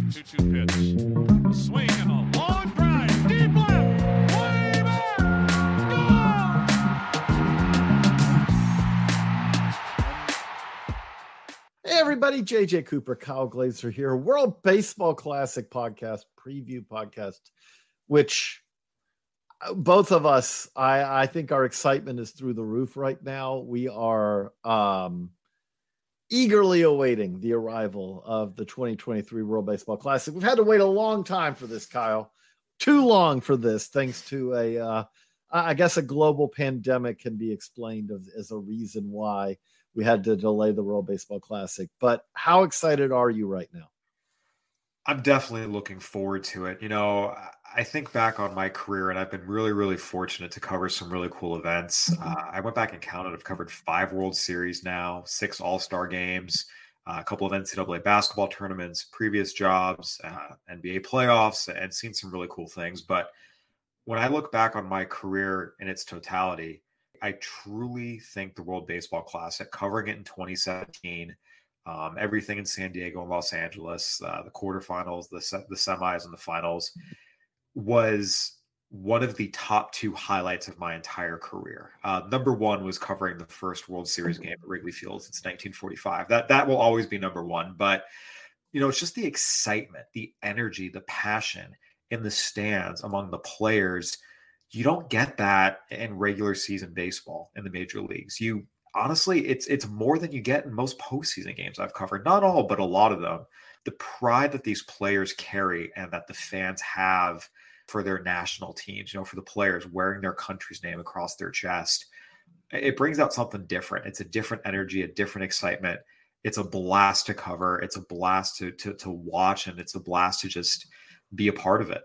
2-2 pitch. A swing and a long drive. Deep left. Way back. Hey everybody, JJ Cooper, Kyle Glaser here. World Baseball Classic podcast, preview podcast, which both of us, I think our excitement is through the roof right now. We are eagerly awaiting the arrival of the 2023 World Baseball Classic. We've had to wait a long time for this, Kyle. Too long for this, thanks to I guess a global pandemic can be explained as a reason why we had to delay the World Baseball Classic. But how excited are you right now? I'm definitely looking forward to it. You know, I think back on my career, and I've been really, really fortunate to cover some really cool events. I went back and counted. I've covered 5 World Series now, 6 All-Star games, a couple of NCAA basketball tournaments, previous jobs, NBA playoffs, and seen some really cool things. But when I look back on my career in its totality, I truly think the World Baseball Classic, covering it in 2017, everything in San Diego and Los Angeles, the quarterfinals, the semis, and the finals, was one of the top 2 highlights of my entire career. Number 1 was covering the first World Series game at Wrigley Field since 1945. That will always be number 1. But, you know, it's just the excitement, the energy, the passion in the stands among the players. You don't get that in regular season baseball in the major leagues. Honestly, it's more than you get in most postseason games I've covered. Not all, but a lot of them. The pride that these players carry and that the fans have for their national teams, you know, for the players wearing their country's name across their chest, it brings out something different. It's a different energy, a different excitement. It's a blast to cover. It's a blast to watch, and it's a blast to just be a part of it.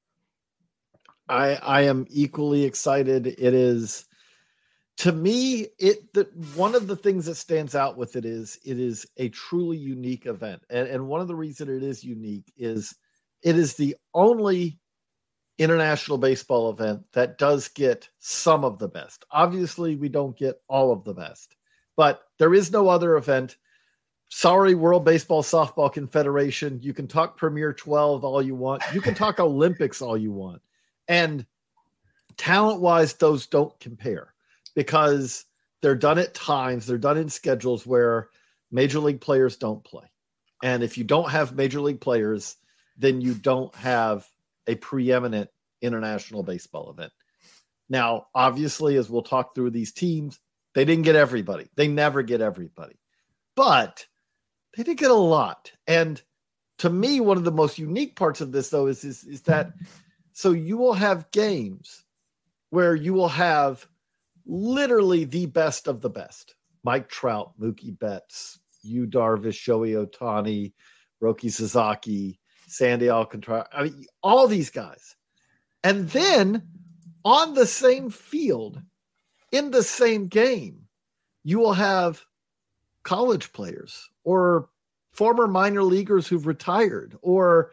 I am equally excited. It is, to me, one of the things that stands out with it is a truly unique event. And one of the reasons it is unique is it is the only international baseball event that does get some of the best. Obviously, we don't get all of the best, but there is no other event. Sorry, World Baseball Softball Confederation. You can talk Premier 12 all you want. You can talk Olympics all you want. And talent-wise, those don't compare because they're done at times. They're done in schedules where major league players don't play. And if you don't have major league players, then you don't have a preeminent international baseball event. Now, obviously, as we'll talk through these teams, they didn't get everybody. They never get everybody. But they did get a lot. And to me, one of the most unique parts of this, though, is that so you will have games where you will have literally the best of the best. Mike Trout, Mookie Betts, Yu Darvish, Shohei Ohtani, Roki Sasaki, Sandy Alcantara. I mean, all these guys. And then on the same field, in the same game, you will have college players or former minor leaguers who've retired or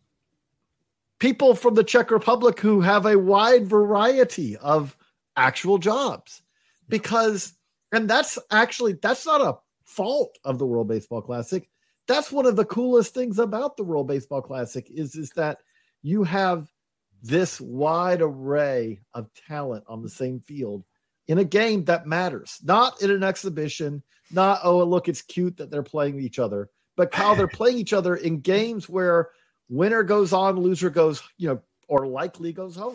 people from the Czech Republic who have a wide variety of actual jobs and that's not a fault of the World Baseball Classic. That's one of the coolest things about the World Baseball Classic is that you have this wide array of talent on the same field in a game that matters, not in an exhibition, not, oh, look, it's cute that they're playing each other, but Kyle, they're playing each other in games where winner goes on, loser goes, or likely goes home.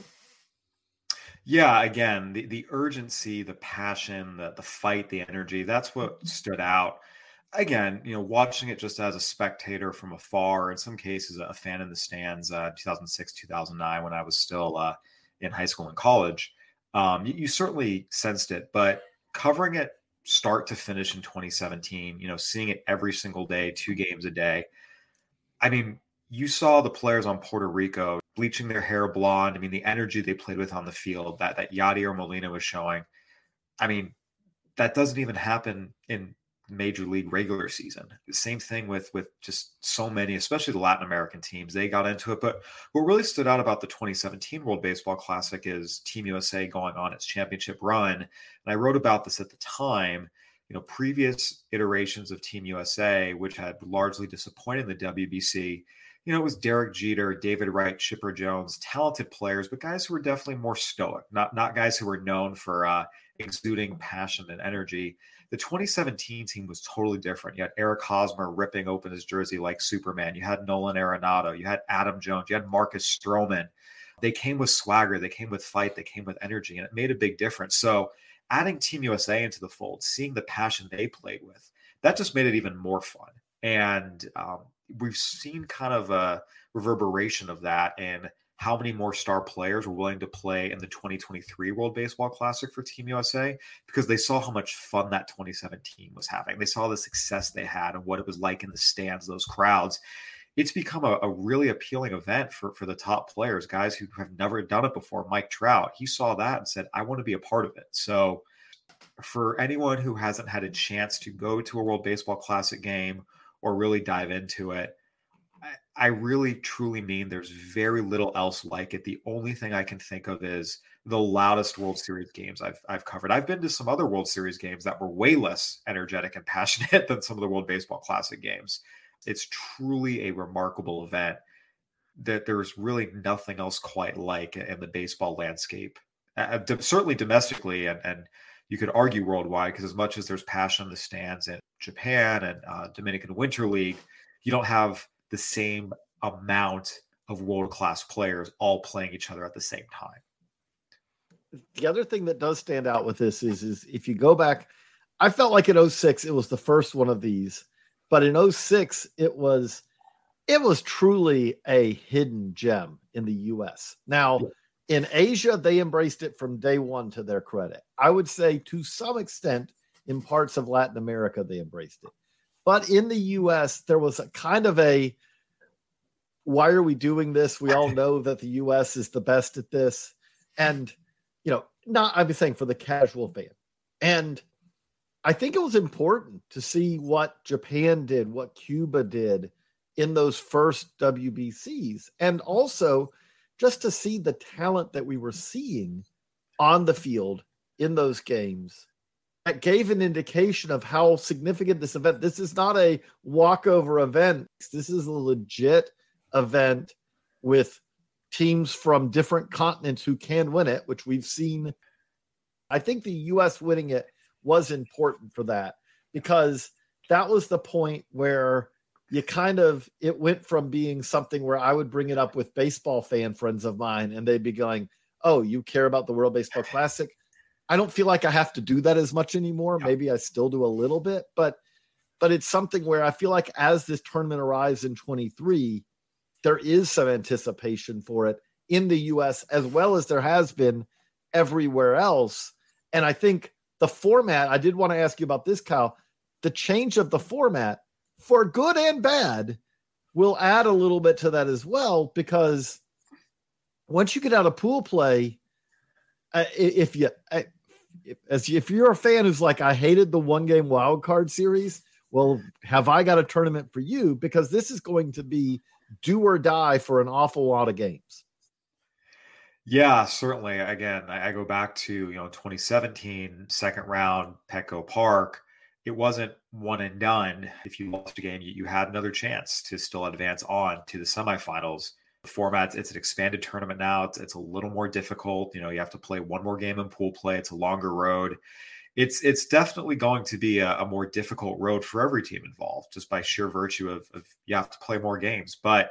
Yeah, again, the urgency, the passion, the fight, the energy, that's what stood out. Again, watching it just as a spectator from afar, in some cases a fan in the stands, 2006, 2009, when I was still in high school and college, you certainly sensed it. But covering it start to finish in 2017, seeing it every single day, 2 games a day, I mean, you saw the players on Puerto Rico bleaching their hair blonde. I mean, the energy they played with on the field that Yadier Molina was showing. I mean, that doesn't even happen in major league regular season. The same thing with just so many, especially the Latin American teams, they got into it. But what really stood out about the 2017 World Baseball Classic is Team USA going on its championship run. And I wrote about this at the time. previous iterations of Team USA, which had largely disappointed the WBC, it was Derek Jeter, David Wright, Chipper Jones, talented players, but guys who were definitely more stoic, not guys who were known for exuding passion and energy. The 2017 team was totally different. You had Eric Hosmer ripping open his jersey like Superman. You had Nolan Arenado. You had Adam Jones. You had Marcus Stroman. They came with swagger. They came with fight. They came with energy, and it made a big difference. So adding Team USA into the fold, seeing the passion they played with, that just made it even more fun. And we've seen kind of a reverberation of that in how many more star players were willing to play in the 2023 World Baseball Classic for Team USA, because they saw how much fun that 2017 was having. They saw the success they had and what it was like in the stands, those crowds. It's become a really appealing event for the top players, guys who have never done it before. Mike Trout, he saw that and said, I want to be a part of it. So for anyone who hasn't had a chance to go to a World Baseball Classic game or really dive into it, I really truly mean there's very little else like it. The only thing I can think of is the loudest World Series games I've covered. I've been to some other World Series games that were way less energetic and passionate than some of the World Baseball Classic games. It's truly a remarkable event that there's really nothing else quite like in the baseball landscape, certainly domestically, and you could argue worldwide, because as much as there's passion in the stands in Japan and Dominican Winter League, you don't have the same amount of world-class players all playing each other at the same time. The other thing that does stand out with this is if you go back, I felt like in 06, it was the first one of these, but in 06, it was truly a hidden gem in the US. Now, in Asia, they embraced it from day one, to their credit. I would say to some extent in parts of Latin America, they embraced it. But in the US, there was a kind of a, why are we doing this? We all know that the US is the best at this. And, I'm saying for the casual fan. And I think it was important to see what Japan did, what Cuba did in those first WBCs. And also just to see the talent that we were seeing on the field in those games. That gave an indication of how significant this event. This is not a walkover event. This is a legit event with teams from different continents who can win it, which we've seen. I think the U.S. winning it was important for that, because that was the point where it went from being something where I would bring it up with baseball fan friends of mine, and they'd be going, oh, you care about the World Baseball Classic? I don't feel like I have to do that as much anymore. Yeah. Maybe I still do a little bit, but it's something where I feel like as this tournament arrives in 23, there is some anticipation for it in the US as well as there has been everywhere else. And I think the format, I did want to ask you about this, Kyle, the change of the format for good and bad will add a little bit to that as well, because once you get out of pool play, if you're a fan who's like, I hated the 1-game wild card series, well, have I got a tournament for you? Because this is going to be do or die for an awful lot of games. Yeah, certainly. Again, I go back to 2017 second round Petco Park. It wasn't one and done. If you lost a game, you had another chance to still advance on to the semifinals. Formats, it's an expanded tournament now. It's a little more difficult. You have to play one more game in pool play. It's a longer road. It's definitely going to be a more difficult road for every team involved, just by sheer virtue of you have to play more games. But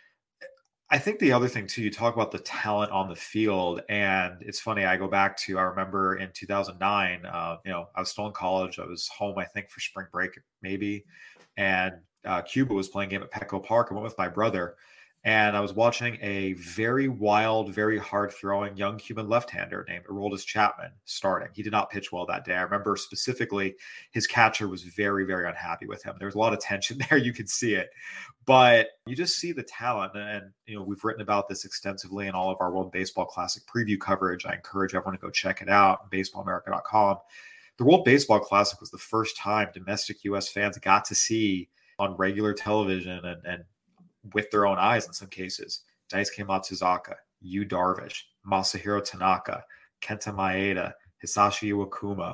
I think the other thing too, you talk about the talent on the field, and it's funny. I remember in 2009, I was still in college. I was home, I think, for spring break maybe, and Cuba was playing a game at Petco Park. I went with my brother. And I was watching a very wild, very hard-throwing young Cuban left-hander named Aroldis Chapman starting. He did not pitch well that day. I remember specifically his catcher was very, very unhappy with him. There was a lot of tension there. You could see it. But you just see the talent. And we've written about this extensively in all of our World Baseball Classic preview coverage. I encourage everyone to go check it out, baseballamerica.com. The World Baseball Classic was the first time domestic U.S. fans got to see on regular television and with their own eyes in some cases, Daisuke Matsuzaka, Yu Darvish, Masahiro Tanaka, Kenta Maeda, Hisashi Iwakuma,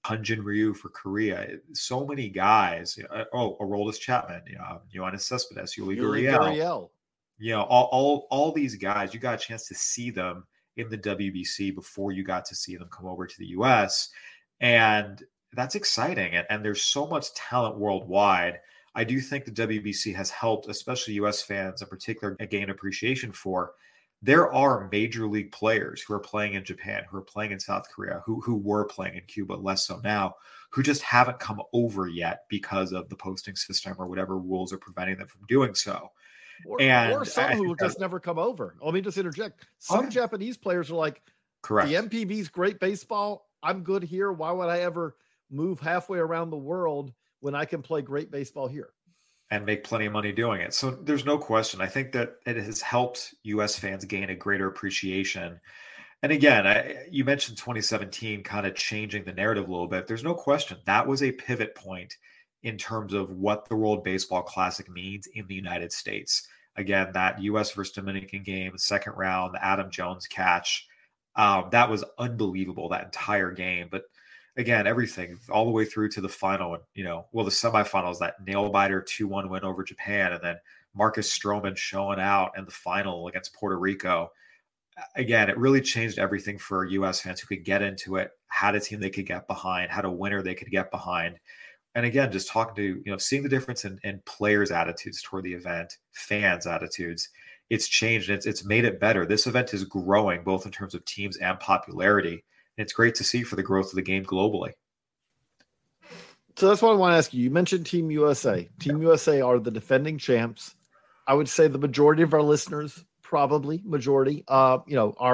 Hyunjin Ryu for Korea. So many guys. Aroldis Chapman, Yoenis Cespedes, Yuli Gurriel. All these guys, you got a chance to see them in the WBC before you got to see them come over to the US. And that's exciting. And there's so much talent worldwide. I do think the WBC has helped, especially US fans in particular, gain appreciation for. There are major league players who are playing in Japan, who are playing in South Korea, who were playing in Cuba, less so now, who just haven't come over yet because of the posting system or whatever rules are preventing them from doing so. Or some who will just never come over. Let me just interject. Some Japanese players are like, correct, the MPB's great baseball. I'm good here. Why would I ever move halfway around the world when I can play great baseball here? And make plenty of money doing it. So there's no question. I think that it has helped U.S. fans gain a greater appreciation. And again, you mentioned 2017 kind of changing the narrative a little bit. There's no question that was a pivot point in terms of what the World Baseball Classic means in the United States. Again, that U.S. versus Dominican game, second round, the Adam Jones catch, that was unbelievable, that entire game. But again, everything all the way through to the final, the semifinals, that nail biter 2-1 win over Japan, and then Marcus Stroman showing out in the final against Puerto Rico. Again, it really changed everything for U.S. fans who could get into it, had a team they could get behind, had a winner they could get behind. And again, just talking to, seeing the difference in players' attitudes toward the event, fans' attitudes, it's changed. It's made it better. This event is growing both in terms of teams and popularity. And it's great to see for the growth of the game globally. So that's what I want to ask you. You mentioned Team USA. Team USA are the defending champs. I would say the majority of our listeners, probably majority, are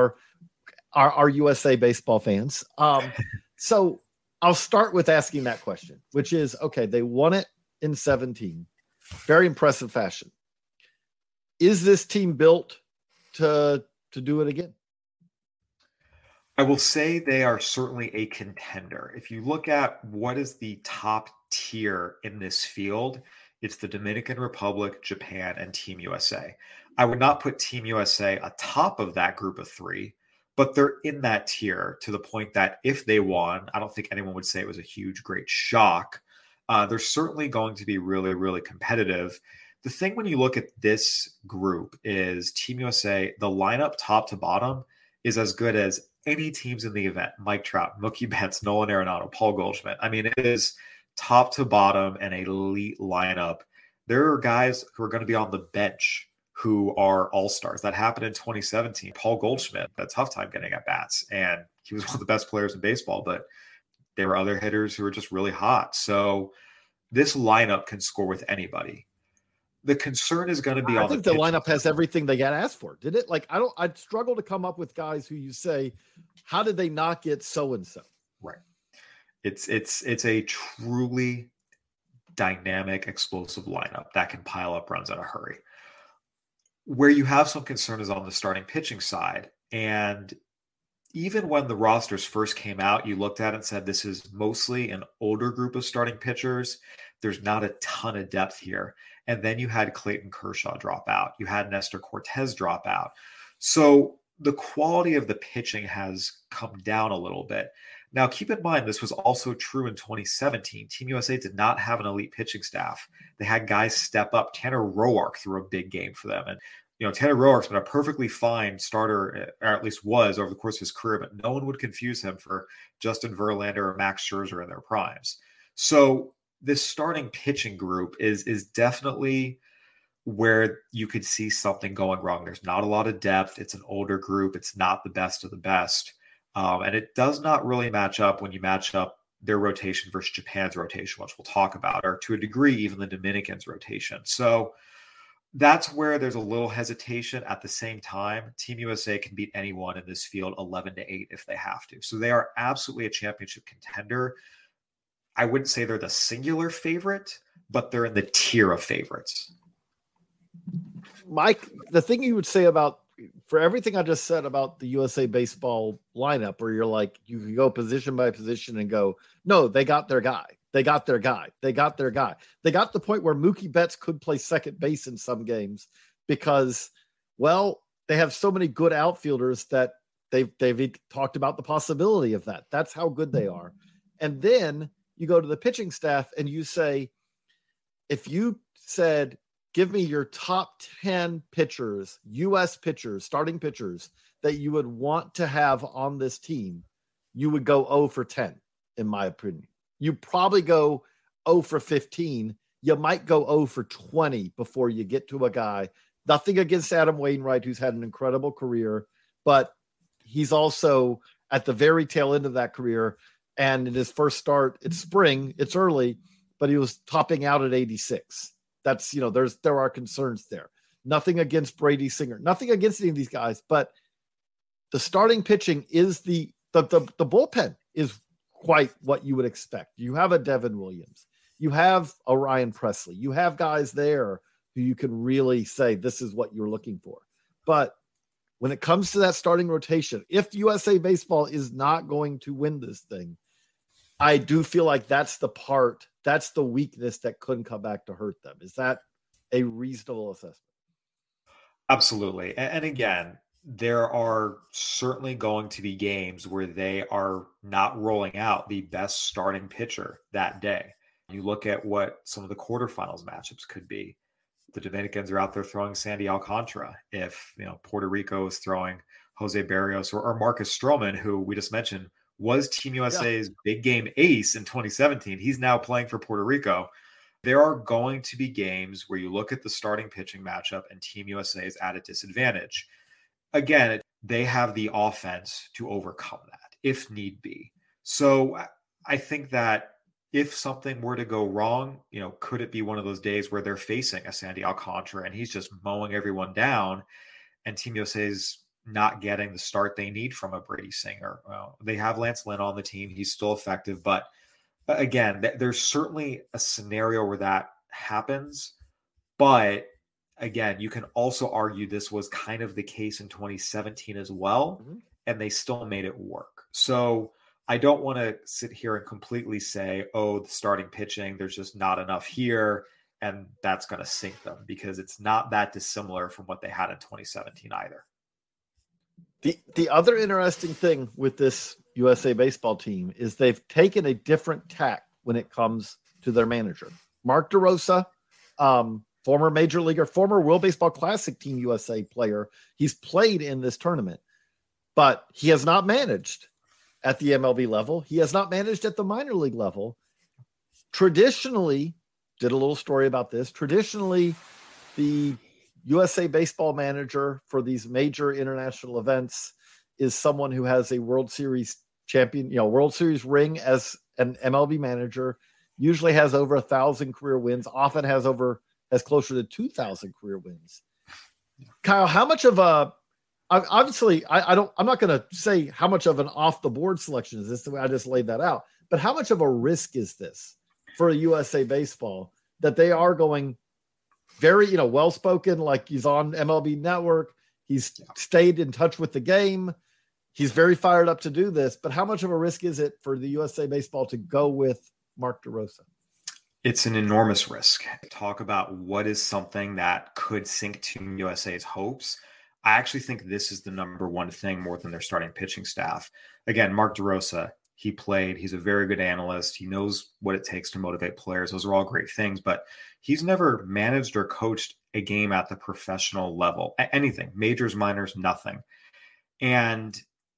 USA baseball fans. So I'll start with asking that question, which is, okay, they won it in 17. Very impressive fashion. Is this team built to do it again? I will say they are certainly a contender. If you look at what is the top tier in this field, it's the Dominican Republic, Japan, and Team USA. I would not put Team USA atop of that group of three, but they're in that tier to the point that if they won, I don't think anyone would say it was a huge, great shock. They're certainly going to be really, really competitive. The thing when you look at this group is Team USA, the lineup top to bottom is as good as any teams in the event. Mike Trout, Mookie Betts, Nolan Arenado, Paul Goldschmidt. I mean, it is top to bottom an elite lineup. There are guys who are going to be on the bench who are all-stars. That happened in 2017. Paul Goldschmidt, a tough time getting at bats, and he was one of the best players in baseball, but there were other hitters who were just really hot. So this lineup can score with anybody. The concern is going to be I think the lineup has everything they got asked for. Did it? Like, I'd struggle to come up with guys who you say, how did they not get so-and-so? Right. It's a truly dynamic, explosive lineup that can pile up runs in a hurry. Where you have some concern is on the starting pitching side. And even when the rosters first came out, you looked at it and said, this is mostly an older group of starting pitchers. There's not a ton of depth here. And then you had Clayton Kershaw drop out. You had Nestor Cortez drop out. So the quality of the pitching has come down a little bit. Now, keep in mind, this was also true in 2017. Team USA did not have an elite pitching staff. They had guys step up. Tanner Roark threw a big game for them. And, Tanner Roark's been a perfectly fine starter, or at least was over the course of his career, but no one would confuse him for Justin Verlander or Max Scherzer in their primes. So this starting pitching group is definitely where you could see something going wrong. There's not a lot of depth. It's an older group. It's not the best of the best. And it does not really match up when you match up their rotation versus Japan's rotation, which we'll talk about, or to a degree, even the Dominicans' rotation. So that's where there's a little hesitation. At the same time, Team USA can beat anyone in this field 11-8 if they have to. So they are absolutely a championship contender. I wouldn't say they're the singular favorite, but they're in the tier of favorites. Mike, the thing you would say about, for everything I just said about the USA baseball lineup, where you're like, you can go position by position and go, no, they got their guy. They got their guy. They got their guy. They got the point where Mookie Betts could play second base in some games because, well, they have so many good outfielders that they've talked about the possibility of that. That's how good they are. And then you go to the pitching staff and you say, if you said, give me your top 10 pitchers, U.S. pitchers, starting pitchers that you would want to have on this team, you would go 0 for 10, in my opinion. You probably go 0 for 15. You might go 0 for 20 before you get to a guy. Nothing against Adam Wainwright, who's had an incredible career, but he's also at the very tail end of that career. And in his first start, it's spring, it's early, but he was topping out at 86. That's, there are concerns there. Nothing against Brady Singer, nothing against any of these guys, but the starting pitching is the bullpen is quite what you would expect. You have a Devin Williams, you have a Ryan Presley, you have guys there who you can really say, this is what you're looking for. But when it comes to that starting rotation, if USA Baseball is not going to win this thing, I do feel like that's the weakness that couldn't come back to hurt them. Is that a reasonable assessment? Absolutely. And again, there are certainly going to be games where they are not rolling out the best starting pitcher that day. You look at what some of the quarterfinals matchups could be. The Dominicans are out there throwing Sandy Alcantara. If Puerto Rico is throwing Jose Barrios or Marcus Stroman, who we just mentioned was Team USA's big game ace in 2017. He's now playing for Puerto Rico. There are going to be games where you look at the starting pitching matchup and Team USA is at a disadvantage. Again, they have the offense to overcome that if need be. So I think that if something were to go wrong, could it be one of those days where they're facing a Sandy Alcantara and he's just mowing everyone down and Team USA's not getting the start they need from a Brady Singer? Well, they have Lance Lynn on the team. He's still effective. But again, there's certainly a scenario where that happens. But again, you can also argue this was kind of the case in 2017 as well, and they still made it work. So I don't want to sit here and completely say, the starting pitching, there's just not enough here, and that's going to sink them, because it's not that dissimilar from what they had in 2017 either. The other interesting thing with this USA Baseball team is they've taken a different tack when it comes to their manager. Mark DeRosa, former major leaguer, former World Baseball Classic Team USA player. He's played in this tournament, but he has not managed at the MLB level. He has not managed at the minor league level. Traditionally, did a little story about this. Traditionally, the USA Baseball manager for these major international events is someone who has a World Series champion, World Series ring as an MLB manager, usually has over 1,000 career wins, often has closer to 2,000 career wins. Kyle, how much of a, obviously I'm not going to say how much of an off the board selection is this, the way I just laid that out, but how much of a risk is this for a USA Baseball that they are going very, well-spoken, like he's on MLB Network. He's stayed in touch with the game. He's very fired up to do this, but how much of a risk is it for the USA Baseball to go with Mark DeRosa? It's an enormous risk. Talk about what is something that could sink Team USA's hopes. I actually think this is the number one thing more than their starting pitching staff. Again, Mark DeRosa, he played. He's a very good analyst. He knows what it takes to motivate players. Those are all great things, but he's never managed or coached a game at the professional level. Anything, majors, minors, nothing. And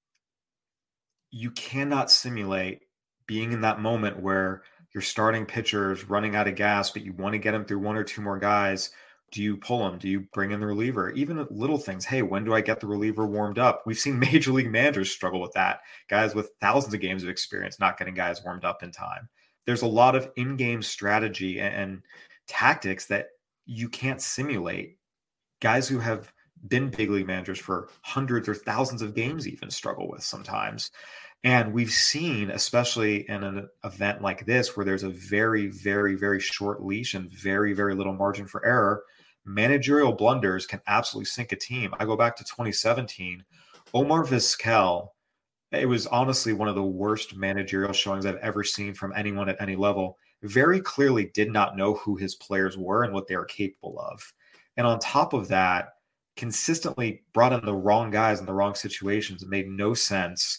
you cannot simulate being in that moment where your starting pitcher is running out of gas, but you want to get him through one or two more guys. Do you pull him? Do you bring in the reliever? Even little things. Hey, when do I get the reliever warmed up? We've seen major league managers struggle with that. Guys with thousands of games of experience not getting guys warmed up in time. There's a lot of in-game strategy and tactics that you can't simulate. Guys who have been big league managers for hundreds or thousands of games even struggle with sometimes. And we've seen, especially in an event like this, where there's a very, very, very short leash and very, very little margin for error, managerial blunders can absolutely sink a team. I go back to 2017, Omar Vizquel. It was honestly one of the worst managerial showings I've ever seen from anyone at any level. Very clearly did not know who his players were and what they were capable of. And on top of that, consistently brought in the wrong guys in the wrong situations. It made no sense.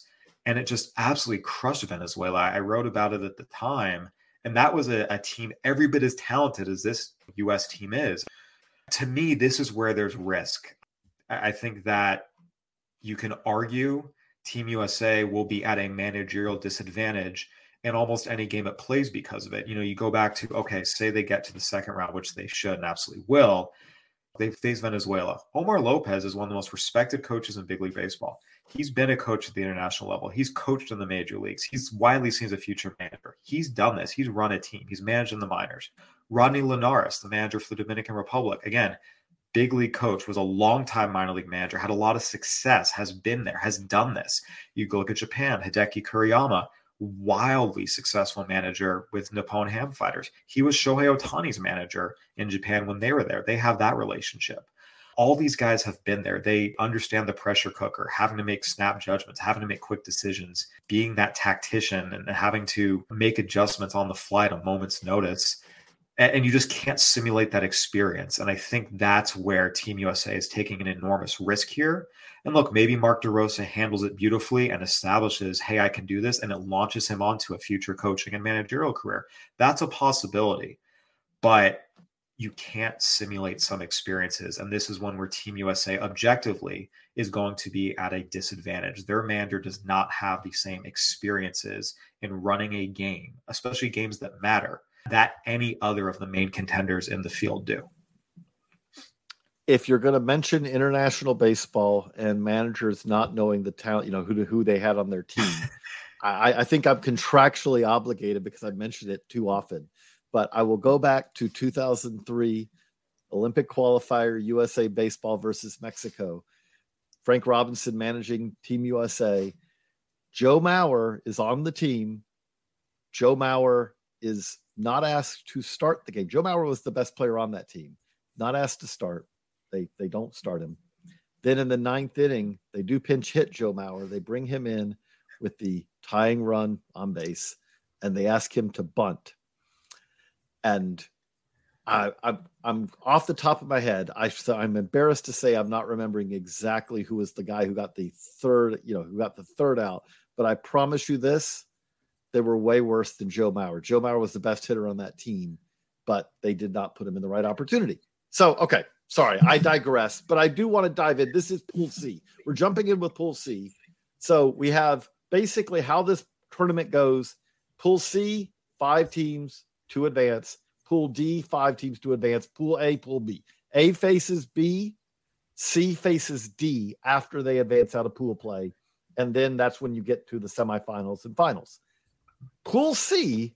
and it just absolutely crushed Venezuela. I wrote about it at the time, and that was a team every bit as talented as this U.S. team is. To me, this is where there's risk. I think that you can argue Team USA will be at a managerial disadvantage in almost any game it plays because of it. You go back to, okay, say they get to the second round, which they should and absolutely will. They face Venezuela. Omar Lopez is one of the most respected coaches in big league baseball. He's been a coach at the international level. He's coached in the major leagues. He's widely seen as a future manager. He's done this. He's run a team. He's managed in the minors. Rodney Linares, the manager for the Dominican Republic, again, big league coach, was a longtime minor league manager, had a lot of success, has been there, has done this. You go look at Japan, Hideki Kuriyama, wildly successful manager with Nippon Ham Fighters. He was Shohei Ohtani's manager in Japan when they were there. They have that relationship. All these guys have been there. They understand the pressure cooker, having to make snap judgments, having to make quick decisions, being that tactician and having to make adjustments on the fly at a moment's notice. And you just can't simulate that experience. And I think that's where Team USA is taking an enormous risk here. And look, maybe Mark DeRosa handles it beautifully and establishes, hey, I can do this, and it launches him onto a future coaching and managerial career. That's a possibility. But you can't simulate some experiences. And this is one where Team USA objectively is going to be at a disadvantage. Their manager does not have the same experiences in running a game, especially games that matter, that any other of the main contenders in the field do. If you're going to mention international baseball and managers not knowing the talent, who they had on their team, I think I'm contractually obligated because I've mentioned it too often. But I will go back to 2003 Olympic qualifier, USA baseball versus Mexico. Frank Robinson managing Team USA. Joe Mauer is on the team. Joe Mauer is not asked to start the game. Joe Mauer was the best player on that team. Not asked to start. They don't start him. Then in the ninth inning, they do pinch hit Joe Mauer. They bring him in with the tying run on base, and they ask him to bunt. And I'm off the top of my head. I'm embarrassed to say I'm not remembering exactly who was the guy who got the third out. But I promise you this, they were way worse than Joe Mauer. Joe Mauer was the best hitter on that team, but they did not put him in the right opportunity. So, okay, sorry, I digress, but I do want to dive in. This is Pool C. We're jumping in with Pool C. So we have basically how this tournament goes. Pool C, 5 teams to advance. Pool D, 5 teams to advance. Pool A, Pool B. A faces B, C faces D after they advance out of pool play. And then that's when you get to the semifinals and finals. Pool C,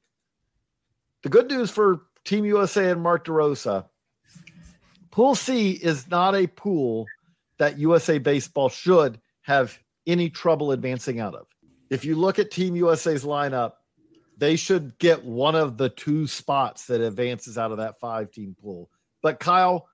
the good news for Team USA and Mark DeRosa, Pool C is not a pool that USA Baseball should have any trouble advancing out of. If you look at Team USA's lineup, they should get one of the 2 spots that advances out of that 5-team pool. But Kyle,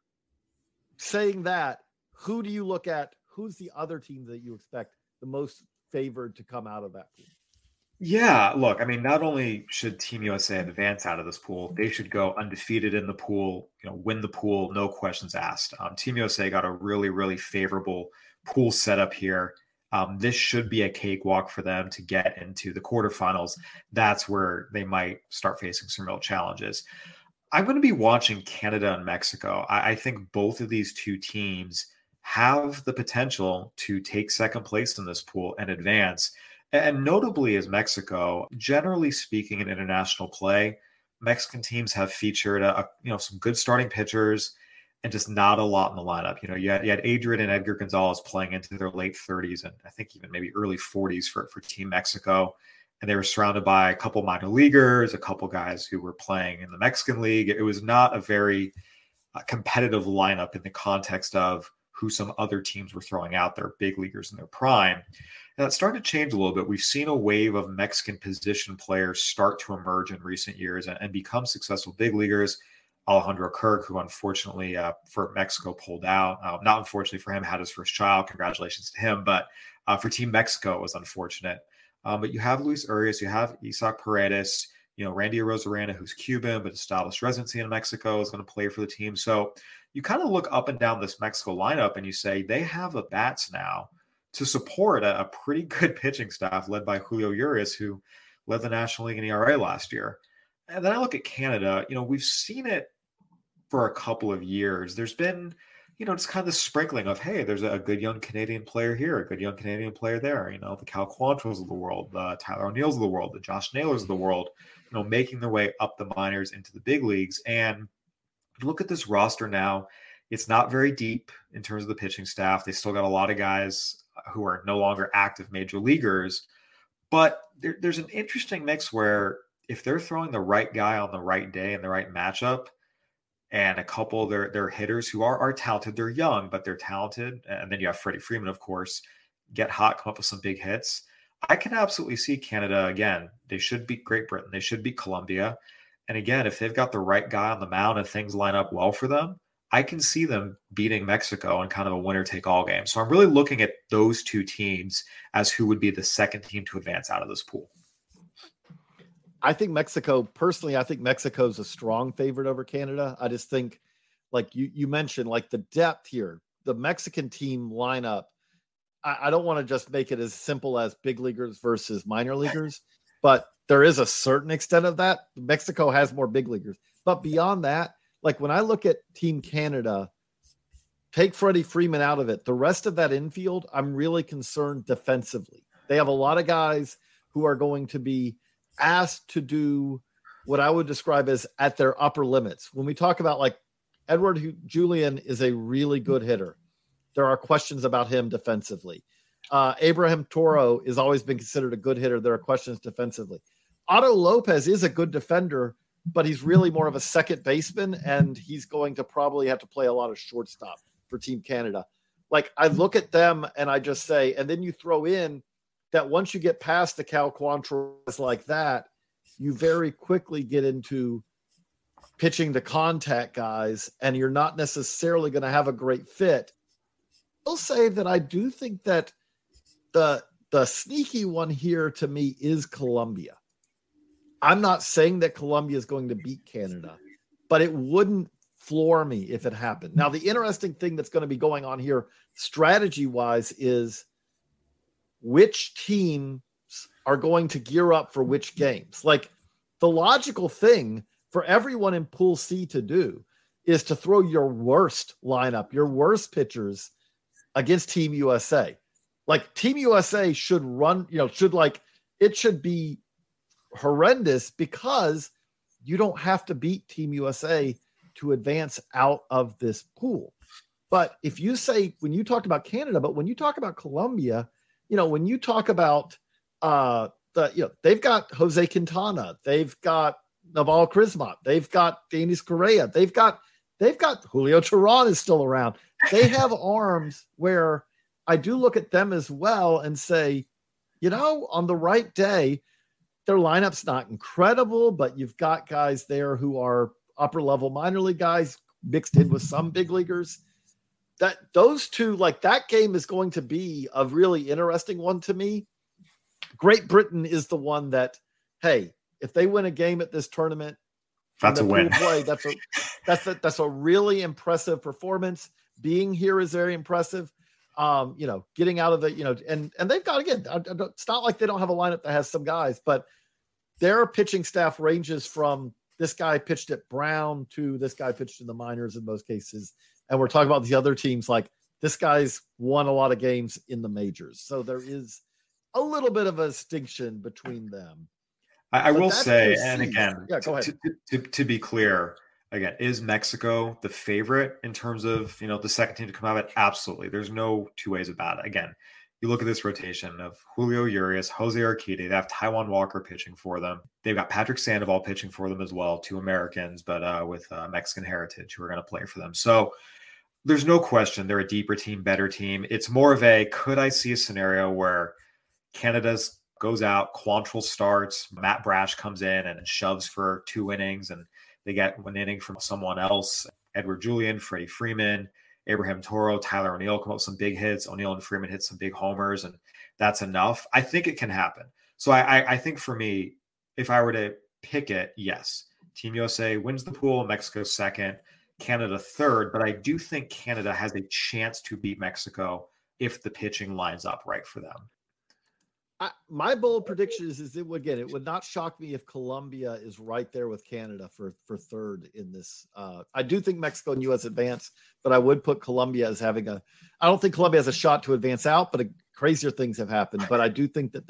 saying that, who do you look at? Who's the other team that you expect the most favored to come out of that pool? Yeah, look, I mean, not only should Team USA advance out of this pool, they should go undefeated in the pool, win the pool, no questions asked. Team USA got a really, really favorable pool setup here. This should be a cakewalk for them to get into the quarterfinals. That's where they might start facing some real challenges. I'm going to be watching Canada and Mexico. I think both of these 2 teams have the potential to take second place in this pool and advance. And notably is Mexico, generally speaking in international play, Mexican teams have featured some good starting pitchers and just not a lot in the lineup. You had Adrian and Edgar Gonzalez playing into their late 30s and I think even maybe early 40s for Team Mexico. And they were surrounded by a couple minor leaguers, a couple guys who were playing in the Mexican League. It was not a very competitive lineup in the context of who some other teams were throwing out there, big leaguers in their prime. And that started to change a little bit. We've seen a wave of Mexican position players start to emerge in recent years and become successful big leaguers. Alejandro Kirk, who unfortunately for Mexico pulled out. Not unfortunately for him, had his first child. Congratulations to him. But for Team Mexico, it was unfortunate. But you have Luis Urias, you have Isaac Paredes, Randy Arozarena, who's Cuban, but established residency in Mexico, is going to play for the team. So you kind of look up and down this Mexico lineup and you say they have the bats now to support a pretty good pitching staff led by Julio Urias, who led the National League in ERA last year. And then I look at Canada, we've seen it for a couple of years. There's been, just kind of the sprinkling of, hey, there's a good young Canadian player here, a good young Canadian player there, the Cal Quantros of the world, the Tyler O'Neills of the world, the Josh Naylors of the world, making their way up the minors into the big leagues. And look at this roster now. It's not very deep in terms of the pitching staff. They still got a lot of guys who are no longer active major leaguers. But there's an interesting mix where if they're throwing the right guy on the right day and the right matchup, and a couple of their hitters who are talented, they're young, but they're talented. And then you have Freddie Freeman, of course, get hot, come up with some big hits. I can absolutely see Canada again. They should beat Great Britain. They should beat Colombia. And again, if they've got the right guy on the mound and things line up well for them, I can see them beating Mexico in kind of a winner-take-all game. So I'm really looking at those two teams as who would be the second team to advance out of this pool. I think Mexico's a strong favorite over Canada. I just think, like you mentioned, like the depth here, the Mexican team lineup. I don't want to just make it as simple as big leaguers versus minor leaguers, but there is a certain extent of that. Mexico has more big leaguers, but beyond that, like when I look at Team Canada, take Freddie Freeman out of it. The rest of that infield, I'm really concerned defensively. They have a lot of guys who are going to be asked to do what I would describe as at their upper limits. When we talk about like Edouard Julien is a really good hitter. There are questions about him defensively. Abraham Toro has always been considered a good hitter. There are questions defensively. Otto Lopez is a good defender, but he's really more of a second baseman, and he's going to probably have to play a lot of shortstop for Team Canada. Like I look at them and I just say, and then you throw in that once you get past the Cal Quantros like that, you very quickly get into pitching the contact guys, and you're not necessarily going to have a great fit. I'll say that I do think that the sneaky one here to me is Colombia. I'm not saying that Colombia is going to beat Canada, but it wouldn't floor me if it happened. Now, the interesting thing that's going to be going on here strategy-wise is which teams are going to gear up for which games. Like the logical thing for everyone in Pool C to do is to throw your worst lineup, your worst pitchers against Team USA. Like Team USA should run, it should be horrendous because you don't have to beat Team USA to advance out of this pool. But if you say, when you talked about Canada, but when you talk about Colombia, when you talk about they've got Jose Quintana, they've got Naval Crismot, they've got Denis Correa, they've got Julio Teheran is still around. They have arms where I do look at them as well and say, on the right day, their lineup's not incredible, but you've got guys there who are upper level minor league guys mixed in with some big leaguers. That those two, like that game is going to be a really interesting one to me. Great Britain is the one that, hey, if they win a game at this tournament, that's a win. That's a really impressive performance. Being here is very impressive. Getting out of the, and they've got, again, it's not like they don't have a lineup that has some guys, but their pitching staff ranges from this guy pitched at Brown to this guy pitched in the minors in most cases. And we're talking about the other teams, like this guy's won a lot of games in the majors. So there is a little bit of a distinction between them. I will say, and again, go ahead. To be clear, again, is Mexico the favorite in terms of, the second team to come out of it? Absolutely. There's no two ways about it. Again, you look at this rotation of Julio Urias, Jose Urquidy. They have Taijuan Walker pitching for them. They've got Patrick Sandoval pitching for them as well, two Americans, but with Mexican heritage who are going to play for them. So there's no question they're a deeper team, better team. It's more of a, could I see a scenario where Canada's goes out, Quantrill starts, Matt Brash comes in and shoves for 2 innings, and they get 1 inning from someone else. Edouard Julien, Freddie Freeman, Abraham Toro, Tyler O'Neill come up with some big hits. O'Neill and Freeman hit some big homers, and that's enough. I think it can happen. So I think for me, if I were to pick it, yes, Team USA wins the pool, Mexico second, Canada third, but I do think Canada has a chance to beat Mexico if the pitching lines up right for them. My bold prediction is it would not shock me if Colombia is right there with Canada for third in this. I do think Mexico and U.S. advance, but I would put Colombia as having I don't think Colombia has a shot to advance out, but crazier things have happened. But I do think that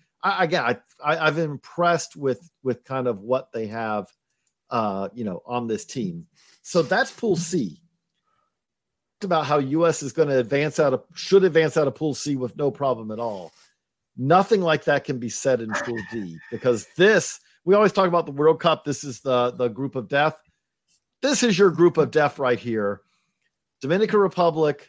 I've been impressed with kind of what they have, on this team. So that's Pool C. About how U.S. is going to should advance out of Pool C with no problem at all. Nothing like that can be said in Pool D, because we always talk about the World Cup. This is the group of death. This is your group of death right here. Dominican Republic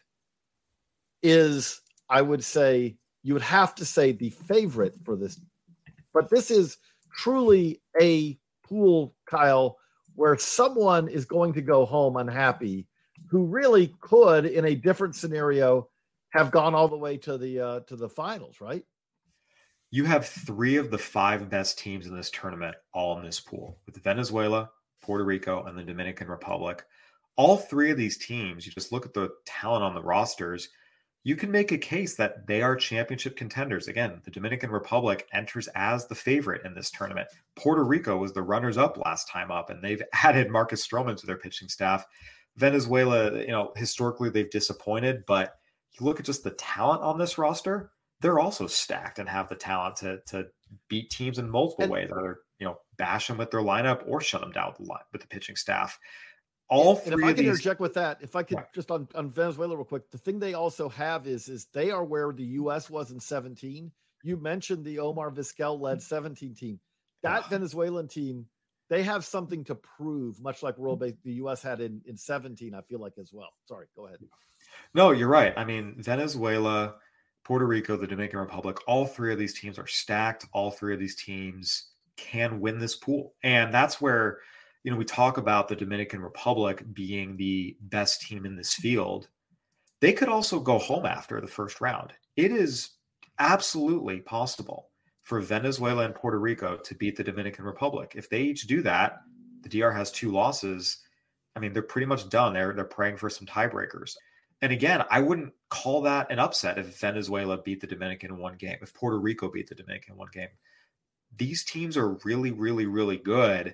is, I would say, you would have to say the favorite for this. But this is truly a pool, Kyle, where someone is going to go home unhappy who really could, in a different scenario, have gone all the way to the finals, right? You have 3 of the 5 best teams in this tournament all in this pool, with Venezuela, Puerto Rico, and the Dominican Republic. All 3 of these teams, you just look at the talent on the rosters, you can make a case that they are championship contenders. Again, the Dominican Republic enters as the favorite in this tournament. Puerto Rico was the runners-up last time up, and they've added Marcus Stroman to their pitching staff. Venezuela, historically they've disappointed, but you look at just the talent on this roster, they're also stacked and have the talent to beat teams in multiple ways, either bash them with their lineup or shut them down with the pitching staff. All 3 if I of can these. Interject with that, if I could just on Venezuela real quick, the thing they also have is they are where the U.S. was in 17. You mentioned the Omar Vizquel led 17 team. That Venezuelan team, they have something to prove, much like the U.S. had in 17. I feel like as well. Sorry, go ahead. No, you're right. I mean, Venezuela, Puerto Rico, the Dominican Republic, all 3 of these teams are stacked. All 3 of these teams can win this pool. And that's where, we talk about the Dominican Republic being the best team in this field. They could also go home after the first round. It is absolutely possible for Venezuela and Puerto Rico to beat the Dominican Republic. If they each do that, the DR has 2 losses. I mean, they're pretty much done. They're praying for some tiebreakers. And again, I wouldn't call that an upset if Venezuela beat the Dominican in 1 game, if Puerto Rico beat the Dominican in 1 game. These teams are really, really, really good.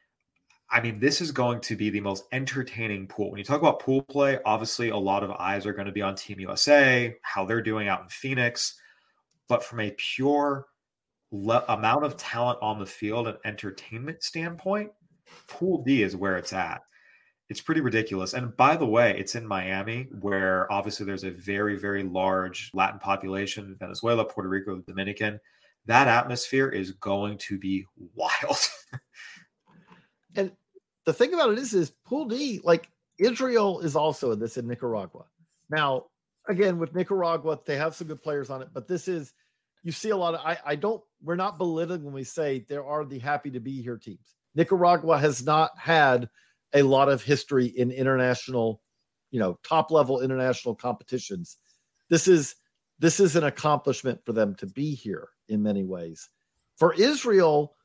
I mean, this is going to be the most entertaining pool. When you talk about pool play, obviously a lot of eyes are going to be on Team USA, how they're doing out in Phoenix. But from a pure amount of talent on the field and entertainment standpoint, Pool D is where it's at. It's pretty ridiculous. And by the way, it's in Miami, where obviously there's a very, very large Latin population, Venezuela, Puerto Rico, Dominican. That atmosphere is going to be wild. And the thing about it is Pool D, like Israel is also in this in Nicaragua. Now, again, with Nicaragua, they have some good players on it, but you see a lot of, we're not belittling when we say there are the happy to be here teams. Nicaragua has not had a lot of history in international, top level international competitions. This is an accomplishment for them to be here in many ways. For Israel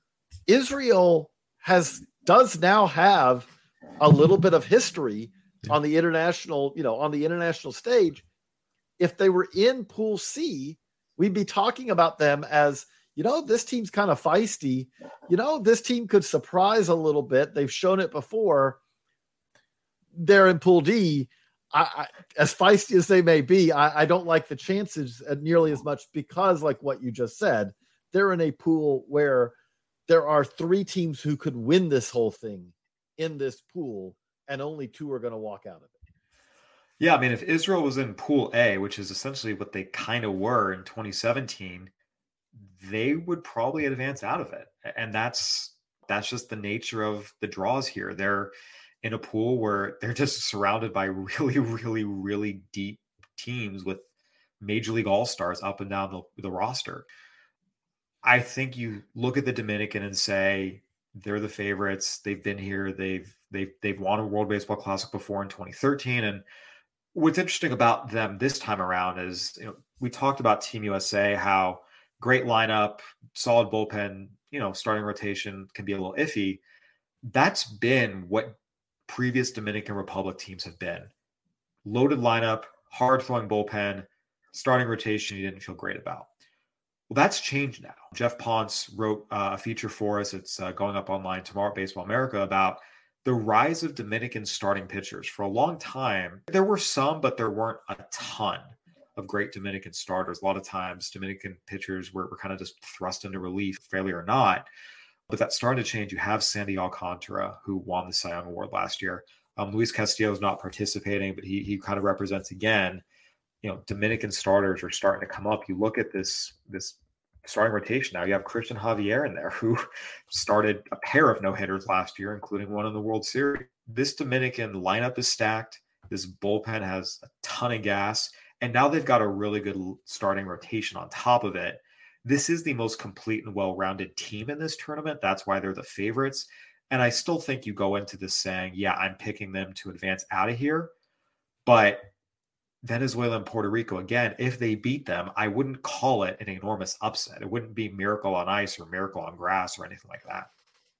does now have a little bit of history on the international, on the international stage. If they were in Pool C, we'd be talking about them as, this team's kind of feisty. This team could surprise a little bit. They've shown it before. They're in Pool D. As feisty as they may be, I don't like the chances nearly as much because, like what you just said, they're in a pool where there are 3 teams who could win this whole thing in this pool, and only 2 are going to walk out of it. Yeah, I mean, if Israel was in Pool A, which is essentially what they kind of were in 2017, they would probably advance out of it. And that's just the nature of the draws here. They're in a pool where they're just surrounded by really, really, really deep teams with Major League All-Stars up and down the roster. I think you look at the Dominican and say they're the favorites. They've been here. They've won a World Baseball Classic before in 2013. And what's interesting about them this time around is, we talked about Team USA, how great lineup, solid bullpen, starting rotation can be a little iffy. That's been what previous Dominican Republic teams have been. Loaded lineup, hard throwing bullpen, starting rotation you didn't feel great about. Well, that's changed now. Jeff Ponce wrote a feature for us. It's going up online tomorrow at Baseball America about the rise of Dominican starting pitchers. For a long time, there were some, but there weren't a ton of great Dominican starters. A lot of times, Dominican pitchers were kind of just thrust into relief, failure or not. But that's starting to change. You have Sandy Alcantara, who won the Cy Young Award last year. Luis Castillo is not participating, but he kind of represents, again, Dominican starters are starting to come up. You look at this starting rotation now. You have Christian Javier in there, who started a pair of no-hitters last year, including one in the World Series. This Dominican lineup is stacked. This bullpen has a ton of gas, and now they've got a really good starting rotation on top of it. This is the most complete and well-rounded team in this tournament. That's why they're the favorites. And I still think you go into this saying, yeah, I'm picking them to advance out of here. But Venezuela and Puerto Rico, again, if they beat them, I wouldn't call it an enormous upset. It wouldn't be miracle on ice or miracle on grass or anything like that.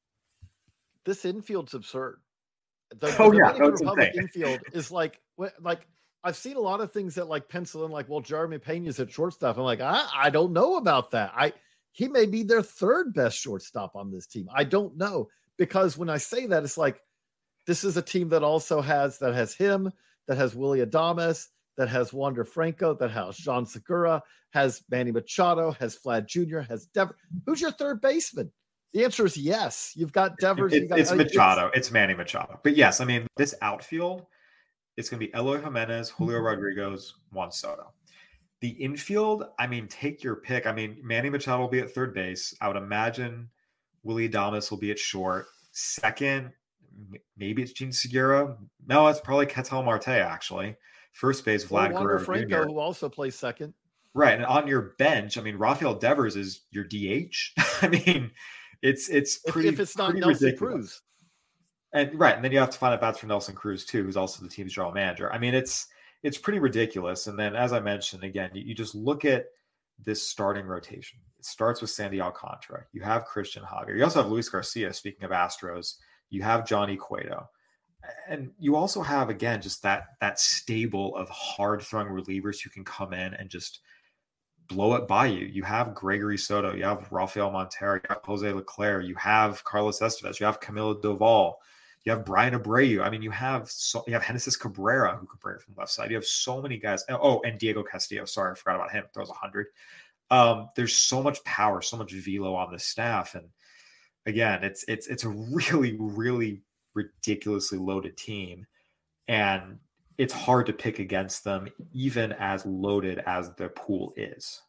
This infield's absurd. The Dominican Republic infield is like I've seen a lot of things that like pencil in, like, well, Jeremy Pena's at shortstop. I'm like, I don't know about that. He may be their third best shortstop on this team. I don't know, because when I say that, it's like, this is a team that also has him, that has Willy Adames, that has Wander Franco, that has Jean Segura, has Manny Machado, has Vlad Jr., has Devers. Who's your third baseman? The answer is yes. You've got Devers. It's Machado. It's Manny Machado. But yes, I mean, this outfield, it's going to be Eloy Jimenez, Julio Rodriguez, Juan Soto. The infield, I mean, take your pick. I mean, Manny Machado will be at third base. I would imagine Willy Adames will be at short. Second, maybe it's Gene Segura. No, it's probably Ketel Marte, actually. First base, Vlad Guerrero Franco, Jr., who also plays second. Right. And on your bench, I mean, Rafael Devers is your DH. I mean, it's pretty, if it's not pretty Nelson ridiculous. Cruz. And right. And then you have to find out bats for Nelson Cruz too, who's also the team's general manager. I mean, it's pretty ridiculous. And then, as I mentioned, again, you just look at this starting rotation. It starts with Sandy Alcantara. You have Christian Javier. You also have Luis Garcia, speaking of Astros. You have Johnny Cueto. And you also have, again, just that stable of hard-throwing relievers who can come in and just blow it by you. You have Gregory Soto. You have Rafael Montero. You have Jose Leclerc. You have Carlos Estevez. You have Camilo Doval. You have Brian Abreu. I mean, you have Genesis Cabrera, who can bring it from the left side. You have so many guys. Oh, and Diego Castillo. Sorry, I forgot about him. Throws 100. There's so much power, so much velo on the staff. And again, it's a really, really ridiculously loaded team. And it's hard to pick against them, even as loaded as the pool is.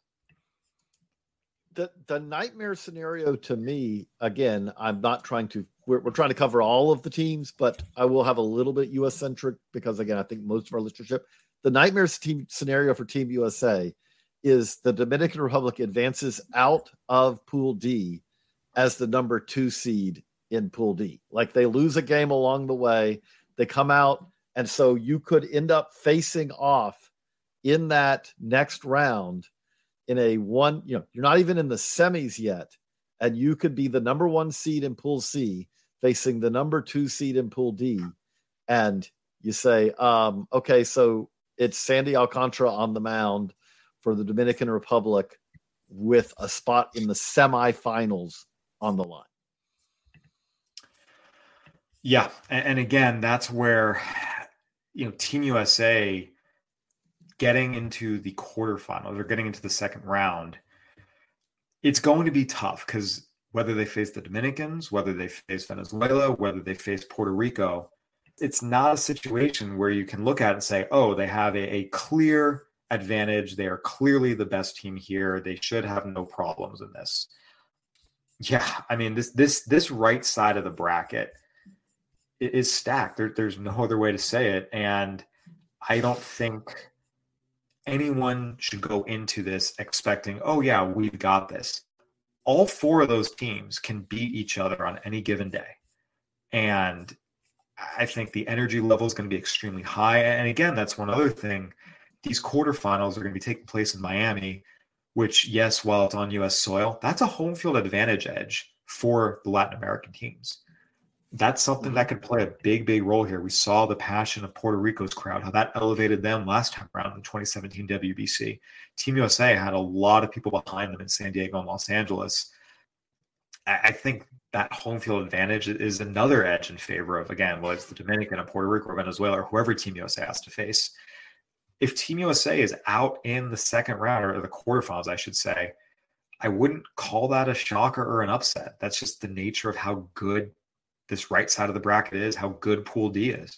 The nightmare scenario to me, again, I'm not trying to, we're trying to cover all of the teams, but I will have a little bit US centric because, again, I think most of our listenership, the nightmare team scenario for Team USA is the Dominican Republic advances out of Pool D as the number 2 seed in Pool D. Like, they lose a game along the way, they come out, and so you could end up facing off in that next round in a one, you're not even in the semis yet, and you could be the number 1 seed in Pool C facing the number 2 seed in Pool D. And you say, okay, so it's Sandy Alcantara on the mound for the Dominican Republic with a spot in the semifinals on the line. Yeah. And again, that's where, Team USA getting into the quarterfinals or getting into the second round, it's going to be tough because whether they face the Dominicans, whether they face Venezuela, whether they face Puerto Rico, it's not a situation where you can look at it and say, oh, they have a clear advantage. They are clearly the best team here. They should have no problems in this. Yeah, I mean, this right side of the bracket is stacked. There's no other way to say it. And I don't think anyone should go into this expecting, oh, yeah, we've got this. All 4 of those teams can beat each other on any given day. And I think the energy level is going to be extremely high. And again, that's one other thing. These quarterfinals are going to be taking place in Miami, which, yes, while it's on U.S. soil, that's a home field advantage edge for the Latin American teams. that's something that could play a big, big role here. We saw the passion of Puerto Rico's crowd, how that elevated them last time around in the 2017 WBC. Team USA had a lot of people behind them in San Diego and Los Angeles. I think that home field advantage is another edge in favor of, again, whether it's the Dominican or Puerto Rico or Venezuela or whoever Team USA has to face. If Team USA is out in the second round, or the quarterfinals, I should say, I wouldn't call that a shocker or an upset. That's just the nature of how good this right side of the bracket is, how good Pool D is.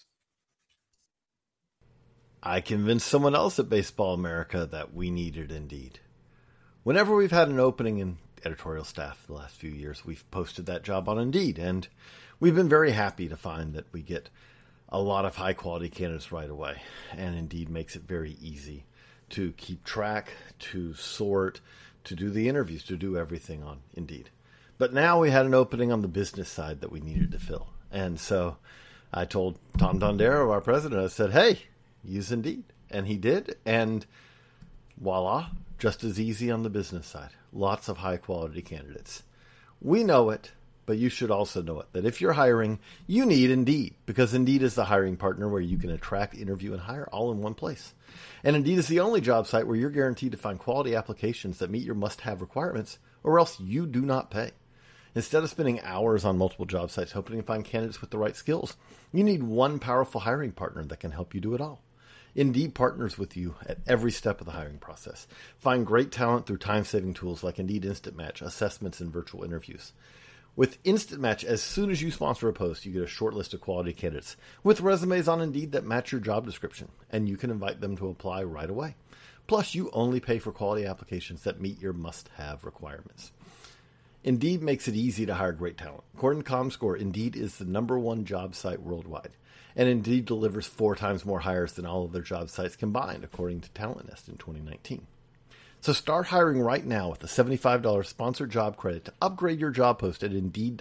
I convinced someone else at Baseball America that we needed Indeed. Whenever we've had an opening in editorial staff the last few years, we've posted that job on Indeed, and we've been very happy to find that we get a lot of high-quality candidates right away, and Indeed makes it very easy to keep track, to sort, to do the interviews, to do everything on Indeed. But now we had an opening on the business side that we needed to fill, and so I told Tom Dondero, our president, I said, hey, use Indeed, and he did, and voila, just as easy on the business side. Lots of high-quality candidates. We know it, but you should also know it, that if you're hiring, you need Indeed, because Indeed is the hiring partner where you can attract, interview, and hire all in one place. And Indeed is the only job site where you're guaranteed to find quality applications that meet your must-have requirements, or else you do not pay. Instead of spending hours on multiple job sites hoping to find candidates with the right skills, you need one powerful hiring partner that can help you do it all. Indeed partners with you at every step of the hiring process. Find great talent through time-saving tools like Indeed Instant Match, assessments, and virtual interviews. With Instant Match, as soon as you sponsor a post, you get a short list of quality candidates with resumes on Indeed that match your job description, and you can invite them to apply right away. Plus, you only pay for quality applications that meet your must-have requirements. Indeed makes it easy to hire great talent. According to ComScore, Indeed is the #1 job site worldwide. And Indeed delivers 4 times more hires than all other job sites combined, according to Talent Nest in 2019. So start hiring right now with a $75 sponsored job credit to upgrade your job post at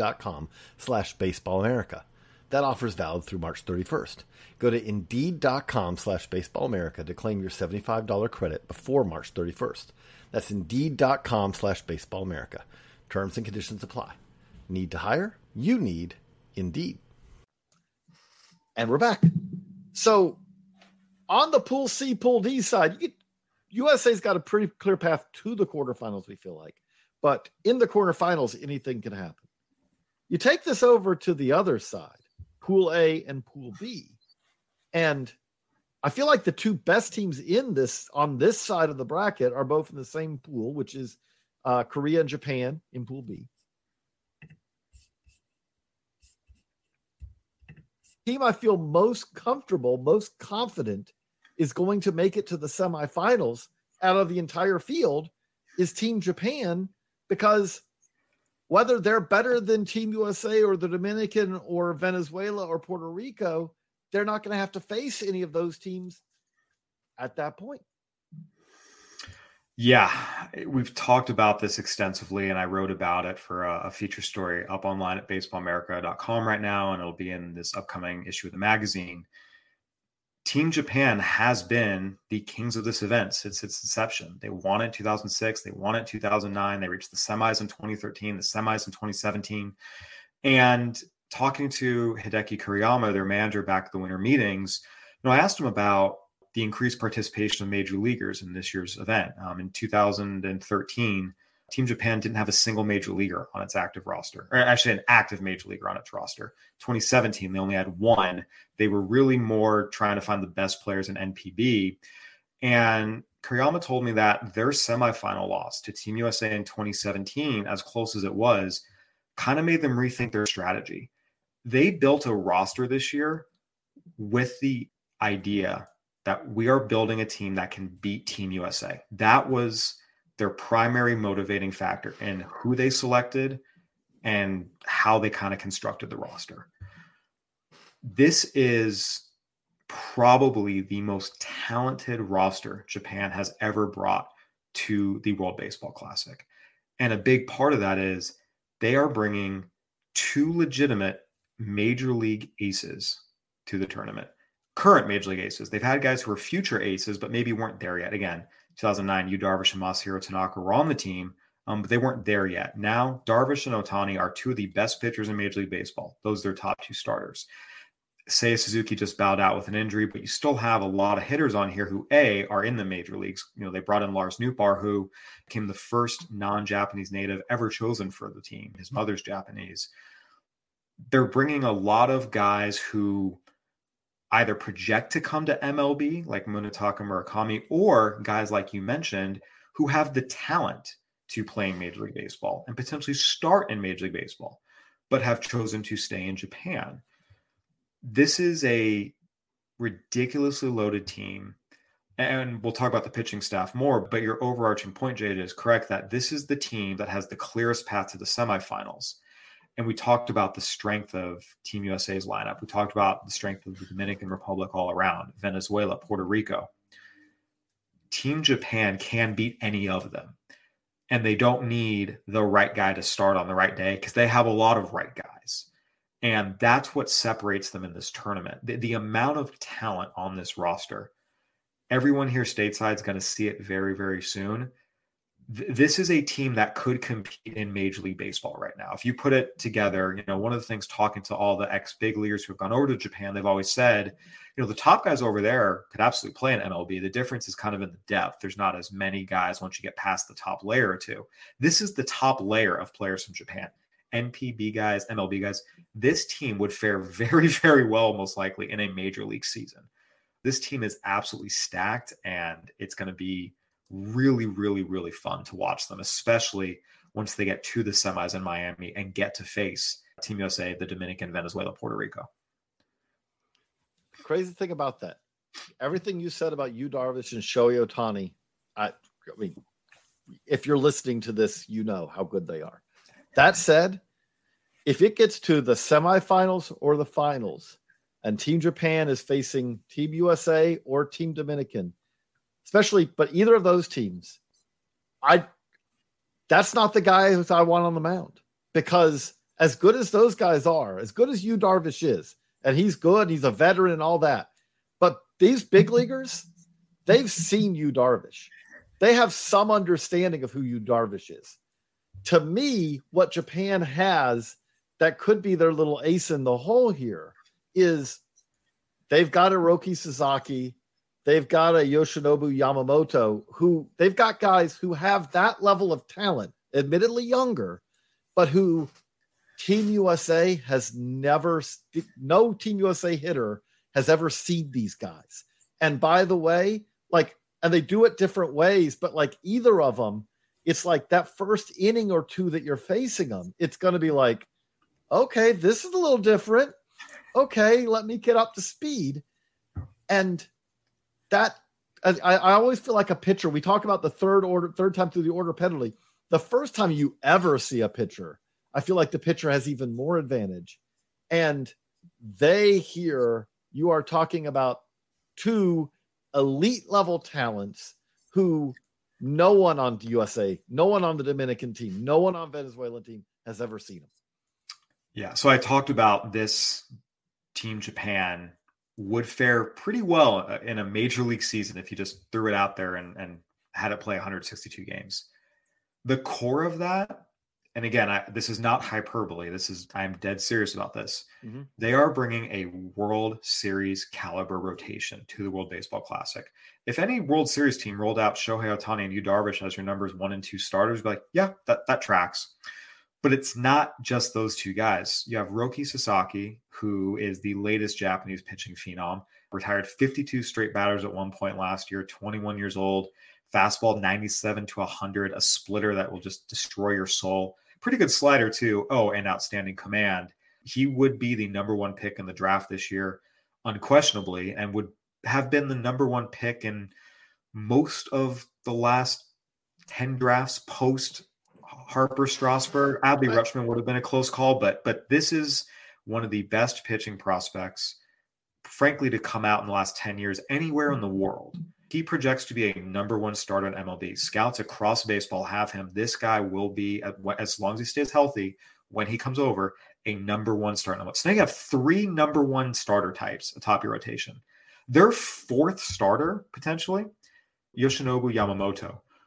Indeed.com/BaseballAmerica. That offer is valid through March 31st. Go to Indeed.com/BaseballAmerica to claim your $75 credit before March 31st. That's Indeed.com/BaseballAmerica. Terms and conditions apply. Need to hire? You need Indeed. And we're back. So on the Pool C, Pool D side, USA's got a pretty clear path to the quarterfinals, we feel like. But in the quarterfinals, anything can happen. You take this over to the other side, Pool A and Pool B. And I feel like the two best teams in this on this side of the bracket are both in the same pool, which is Korea and Japan in Pool B. Team I feel most comfortable, most confident is going to make it to the semifinals out of the entire field is Team Japan, because whether they're better than Team USA or the Dominican or Venezuela or Puerto Rico, they're not going to have to face any of those teams at that point. Yeah, we've talked about this extensively, and I wrote about it for a feature story up online at baseballamerica.com right now, and it'll be in this upcoming issue of the magazine. Team Japan has been the kings of this event since its inception. They won it in 2006. They won it in 2009. They reached the semis in 2013, the semis in 2017. And talking to Hideki Kuriyama, their manager, back at the winter meetings, I asked him about the increased participation of major leaguers in this year's event. In 2013, Team Japan didn't have a single major leaguer on its active roster, or actually an active major leaguer on its roster. 2017, they only had one. They were really more trying to find the best players in NPB. And Kuriyama told me that their semifinal loss to Team USA in 2017, as close as it was, kind of made them rethink their strategy. They built a roster this year with the idea that we are building a team that can beat Team USA. That was their primary motivating factor in who they selected and how they kind of constructed the roster. This is probably the most talented roster Japan has ever brought to the World Baseball Classic. And a big part of that is they are bringing 2 legitimate major league aces to the tournament. Current major league aces. They've had guys who were future aces, but maybe weren't there yet. Again, 2009, Yu Darvish and Masahiro Tanaka were on the team, but they weren't there yet. Now, Darvish and Ohtani are two of the best pitchers in Major League Baseball. Those are their top two starters. Seiya Suzuki just bowed out with an injury, but you still have a lot of hitters on here who, are in the major leagues. They brought in Lars Nootbaar, who became the first non-Japanese native ever chosen for the team. His mother's Japanese. They're bringing a lot of guys who either project to come to MLB, like Munetaka Murakami, or guys like you mentioned, who have the talent to play in Major League Baseball and potentially start in Major League Baseball, but have chosen to stay in Japan. This is a ridiculously loaded team. And we'll talk about the pitching staff more, but your overarching point, Jade, is correct that this is the team that has the clearest path to the semifinals. And we talked about the strength of Team USA's lineup. We talked about the strength of the Dominican Republic all around, Venezuela, Puerto Rico. Team Japan can beat any of them. And they don't need the right guy to start on the right day because they have a lot of right guys. And that's what separates them in this tournament. The amount of talent on this roster, everyone here stateside is going to see it very, very soon. This is a team that could compete in Major League Baseball right now. If you put it together, one of the things talking to all the ex-big leaguers who have gone over to Japan, they've always said, the top guys over there could absolutely play in MLB. The difference is kind of in the depth. There's not as many guys once you get past the top layer or two. This is the top layer of players from Japan. NPB guys, MLB guys. This team would fare very, very well, most likely, in a major league season. This team is absolutely stacked, and it's going to be really, really, really fun to watch them, especially once they get to the semis in Miami and get to face Team USA, the Dominican, Venezuela, Puerto Rico. Crazy thing about that, everything you said about Yu Darvish and Shohei Ohtani, I mean, if you're listening to this, you know how good they are. That said, if it gets to the semifinals or the finals and Team Japan is facing Team USA or Team Dominican, but either of those teams, that's not the guy who I want on the mound, because as good as those guys are, as good as Yu Darvish is, and he's good, he's a veteran and all that, but these big leaguers, they've seen Yu Darvish. They have some understanding of who Yu Darvish is. To me, what Japan has that could be their little ace in the hole here is they've got a Roki Sasaki, they've got a Yoshinobu Yamamoto, who they've got guys who have that level of talent, admittedly younger, but who Team USA has never, no Team USA hitter has ever seen these guys. And by the way, and they do it different ways, but either of them, it's like that first inning or two that you're facing them, it's going to be like, okay, this is a little different. Okay, let me get up to speed. And that, I always feel like a pitcher. We talk about the third time through the order penalty. The first time you ever see a pitcher, I feel like the pitcher has even more advantage. And you are talking about two elite level talents who no one on the USA, no one on the Dominican team, no one on Venezuelan team has ever seen them. Yeah. So I talked about this Team Japan would fare pretty well in a major league season if you just threw it out there and had it play 162 games. The core of that, and again, this is not hyperbole. I'm dead serious about this. Mm-hmm. They are bringing a World Series caliber rotation to the World Baseball Classic. If any World Series team rolled out Shohei Ohtani and Yu Darvish as your numbers 1 and 2 starters, be like, yeah, that tracks. But it's not just those two guys. You have Roki Sasaki, who is the latest Japanese pitching phenom, retired 52 straight batters at one point last year, 21 years old, fastball 97 to 100, a splitter that will just destroy your soul. Pretty good slider too. Oh, and outstanding command. He would be the number one pick in the draft this year, unquestionably, and would have been the number one pick in most of the last 10 drafts post Harper Strasburg. Adley Rutschman would have been a close call, but this is one of the best pitching prospects, frankly, to come out in the last 10 years anywhere in the world. He projects to be a number one starter in MLB. Scouts across baseball have him. This guy will be, as long as he stays healthy, when he comes over, a number one starter. So now you have 3 number one starter types atop your rotation. Their fourth starter, potentially, Yoshinobu Yamamoto,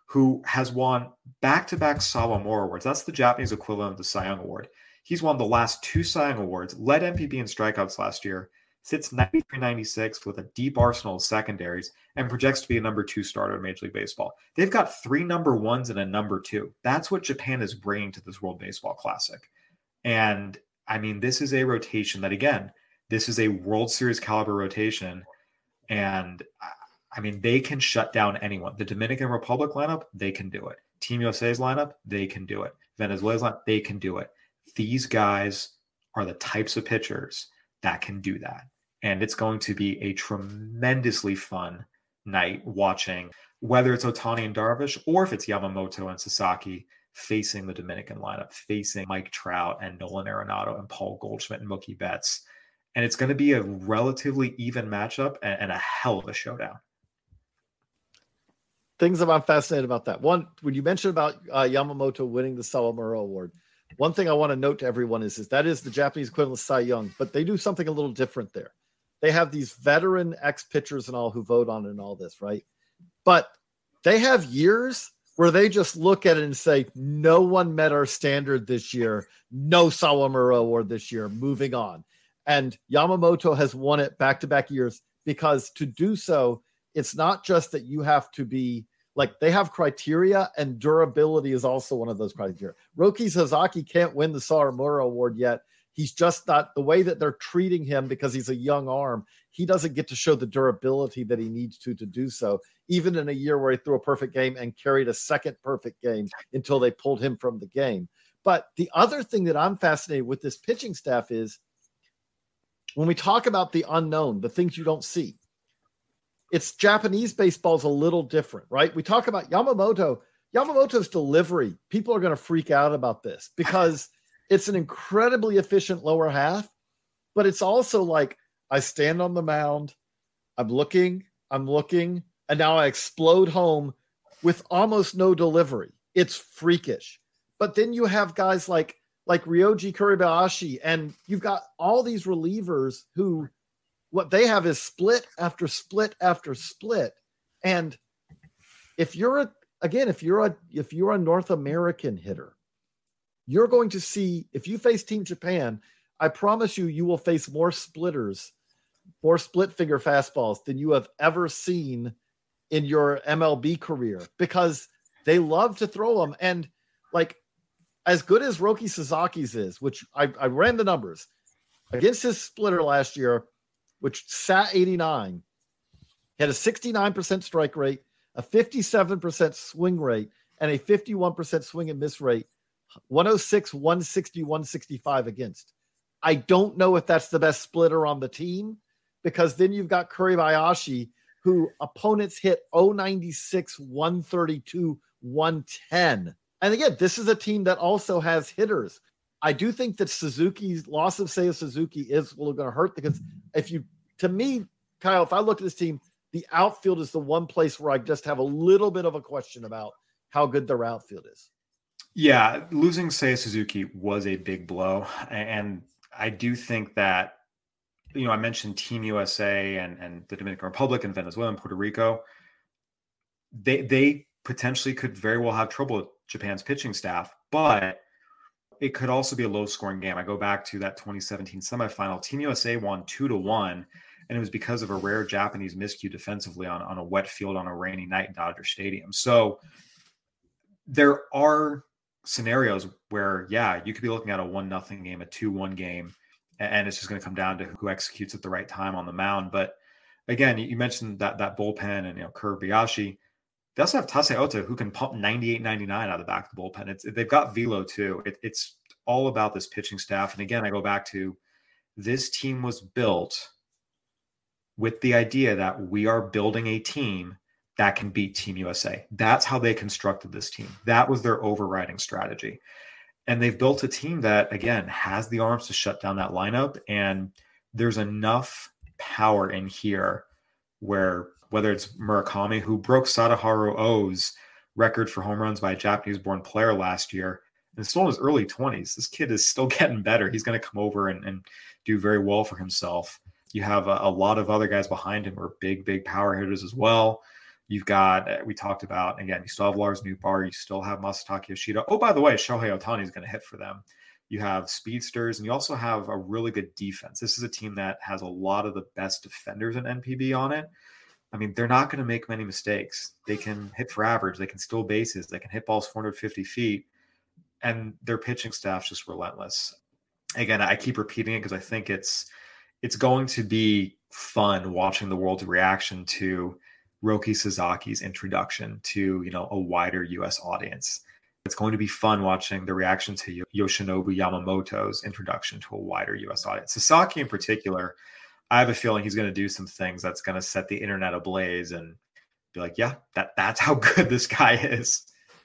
who has won back-to-back Sawamura Awards. That's the Japanese equivalent of the Cy Young Award. He's won the last 2 Cy Young Awards, led MVP in strikeouts last year, sits 93-96 with a deep arsenal of secondaries, and projects to be a number 2 starter in Major League Baseball. They've got 3 number 1s and a number 2. That's what Japan is bringing to this World Baseball Classic. And I mean, this is a rotation that, again, this is a World Series caliber rotation. And I mean, they can shut down anyone. The Dominican Republic lineup, they can do it. Team USA's lineup, they can do it. Venezuela's lineup, they can do it. These guys are the types of pitchers that can do that. And it's going to be a tremendously fun night watching, whether it's Ohtani and Darvish or if it's Yamamoto and Sasaki facing the Dominican lineup, facing Mike Trout and Nolan Arenado and Paul Goldschmidt and Mookie Betts. And it's going to be a relatively even matchup and a hell of a showdown. Things that I'm fascinated about that. One, when you mentioned about Yamamoto winning the Sawamura Award, one thing I want to note to everyone is that is the Japanese equivalent of Cy Young, but they do something a little different there. They have these veteran ex-pitchers and all who vote on it and all this, right? But they have years where they just look at it and say, no one met our standard this year. No Sawamura Award this year. Moving on. And Yamamoto has won it back-to-back years because to do so, it's not just that you have to be like they have criteria, and durability is also one of those criteria. Roki Sasaki can't win the Sawamura Award yet. He's just not the way that they're treating him because he's a young arm. He doesn't get to show the durability that he needs to do so, even in a year where he threw a perfect game and carried a second perfect game until they pulled him from the game. But the other thing that I'm fascinated with this pitching staff is when we talk about the unknown, the things you don't see, it's Japanese baseball's a little different, right? We talk about Yamamoto's delivery. People are going to freak out about this because it's an incredibly efficient lower half, but it's also like I stand on the mound, I'm looking, and now I explode home with almost no delivery. It's freakish. But then you have guys like Ryoji Kuribayashi, and you've got all these relievers who what they have is split after split after split. And if you're a North American hitter, you're going to see, if you face Team Japan, I promise you will face more splitters, more split finger fastballs than you have ever seen in your MLB career because they love to throw them. And like, as good as Roki Sasaki's is, which I ran the numbers against his splitter last year, which sat 89, had a 69% strike rate, a 57% swing rate, and a 51% swing and miss rate, 106, 160, 165 against. I don't know if that's the best splitter on the team because then you've got Kuribayashi, who opponents hit 096, 132, 110. And again, this is a team that also has hitters. I do think that Suzuki's loss of Seiya Suzuki is going to hurt because to me, Kyle, if I look at this team, the outfield is the one place where I just have a little bit of a question about how good their outfield is. Yeah, losing Seiya Suzuki was a big blow. And I do think that, I mentioned Team USA and the Dominican Republic and Venezuela and Puerto Rico. They potentially could very well have trouble with Japan's pitching staff, but it could also be a low-scoring game. I go back to that 2017 semifinal. Team USA won 2-1, and it was because of a rare Japanese miscue defensively on a wet field on a rainy night in Dodger Stadium. So there are scenarios where, you could be looking at a 1-0 game, a 2-1 game, and it's just going to come down to who executes at the right time on the mound. But again, you mentioned that bullpen and Kuribayashi. They also have Tasei Ota, who can pump 98, 99 out of the back of the bullpen. They've got velo too. It's all about this pitching staff. And again, I go back to this team was built with the idea that we are building a team that can beat Team USA. That's how they constructed this team. That was their overriding strategy. And they've built a team that, again, has the arms to shut down that lineup. And there's enough power in here where whether it's Murakami, who broke Sadaharu O's record for home runs by a Japanese-born player last year, and still in his early 20s. This kid is still getting better. He's going to come over and do very well for himself. You have a lot of other guys behind him who are big, big power hitters as well. You've got, we talked about, again, you still have Lars Nootbaar, you still have Masataka Yoshida. Oh, by the way, Shohei Ohtani is going to hit for them. You have speedsters, and you also have a really good defense. This is a team that has a lot of the best defenders in NPB on it. I mean, they're not going to make many mistakes. They can hit for average. They can steal bases. They can hit balls 450 feet. And their pitching staff's just relentless. Again, I keep repeating it because I think it's going to be fun watching the world's reaction to Roki Sasaki's introduction to, a wider U.S. audience. It's going to be fun watching the reaction to Yoshinobu Yamamoto's introduction to a wider U.S. audience. Sasaki in particular, I have a feeling he's going to do some things that's going to set the internet ablaze and be like, yeah, that's how good this guy is.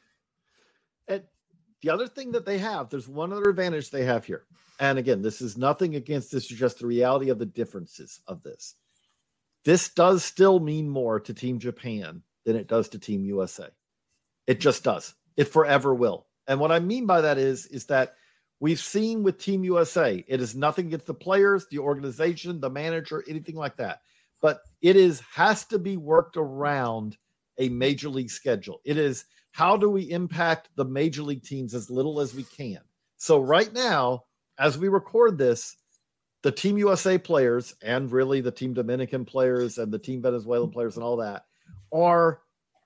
And the other thing that they have, there's one other advantage they have here. And again, this is nothing against this, just the reality of the differences of this. This does still mean more to Team Japan than it does to Team USA. It just does. It forever will. And what I mean by that is that we've seen with Team USA, it is nothing against the players, the organization, the manager, anything like that. But it has to be worked around a major league schedule. It is, how do we impact the major league teams as little as we can? So right now, as we record this, the Team USA players and really the Team Dominican players and the Team Venezuelan players and all that are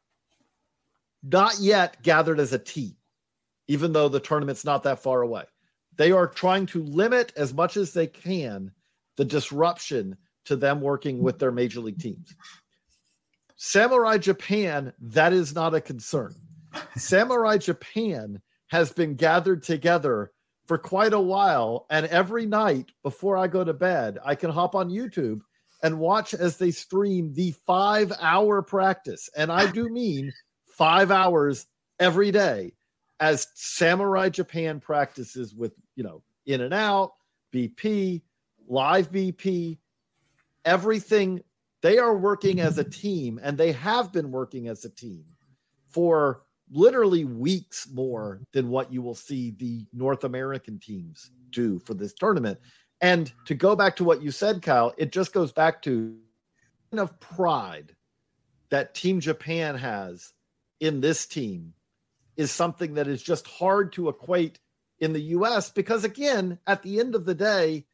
not yet gathered as a team, even though the tournament's not that far away. They are trying to limit as much as they can the disruption to them working with their major league teams. Samurai Japan, that is not a concern. Samurai Japan has been gathered together for quite a while, and every night before I go to bed, I can hop on YouTube and watch as they stream the 5-hour practice. And I do mean 5 hours every day as Samurai Japan practices with, in and out, BP, live BP, everything. They are working as a team, and they have been working as a team for literally weeks more than what you will see the North American teams do for this tournament. And to go back to what you said, Kyle, it just goes back to the kind of pride that Team Japan has in this team is something that is just hard to equate in the U.S. because, again, at the end of the day,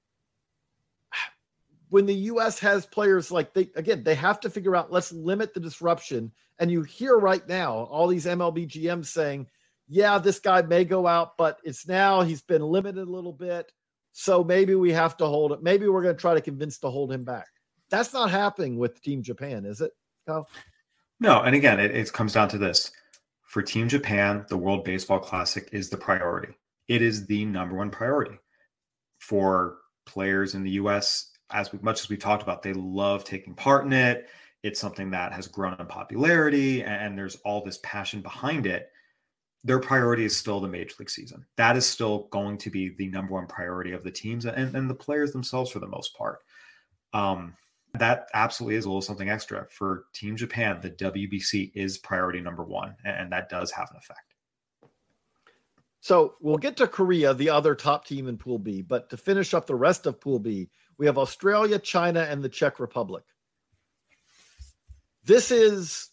when the U.S. has players like they have to figure out, let's limit the disruption. And you hear right now all these MLB GMs saying, yeah, this guy may go out, but he's been limited a little bit. So maybe we have to hold it. Maybe we're going to try to convince to hold him back. That's not happening with Team Japan, is it, Kyle? No. And again, it comes down to this. For Team Japan, the World Baseball Classic is the priority. It is the number one priority. For players in the U.S., as much as we talked about, they love taking part in it. It's something that has grown in popularity, and there's all this passion behind it. Their priority is still the Major League season. That is still going to be the number one priority of the teams and the players themselves for the most part. That absolutely is a little something extra. For Team Japan, the WBC is priority number one, and that does have an effect. So we'll get to Korea, the other top team in Pool B, but to finish up the rest of Pool B, we have Australia, China, and the Czech Republic. There is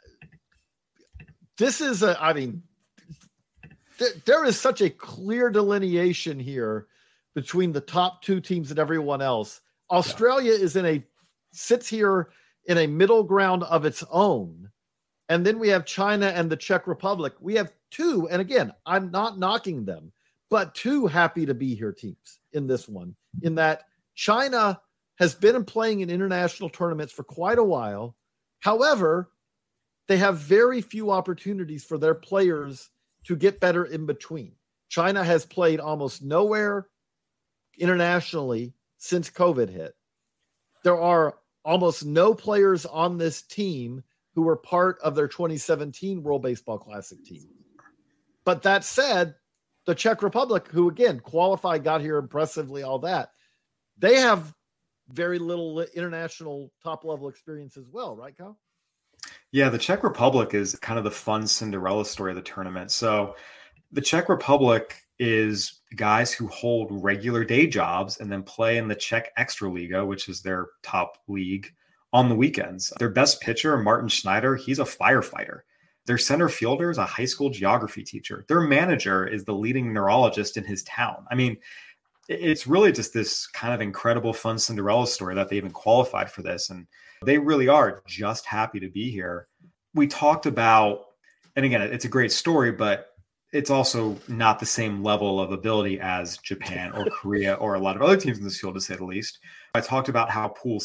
such a clear delineation here between the top two teams and everyone else. Australia sits here in a middle ground of its own. And then we have China and the Czech Republic. We have two, and again, I'm not knocking them, but two happy to be here teams in this one, in that China has been playing in international tournaments for quite a while. However, they have very few opportunities for their players to get better in between. China has played almost nowhere internationally since COVID hit. There are almost no players on this team who were part of their 2017 World Baseball Classic team. But that said, the Czech Republic, who again qualified, got here impressively, all that, they have very little international top level experience as well, right, Kyle? Yeah, the Czech Republic is kind of the fun Cinderella story of the tournament. So the Czech Republic is guys who hold regular day jobs and then play in the Czech Extraliga, which is their top league, on the weekends. Their best pitcher, Martin Schneider, he's a firefighter. Their center fielder is a high school geography teacher. Their manager is the leading neurologist in his town. I mean, it's really just this kind of incredible, fun Cinderella story that they even qualified for this. And they really are just happy to be here. We talked about, and again, it's a great story, but it's also not the same level of ability as Japan or Korea or a lot of other teams in this field, to say the least. I talked about how Pool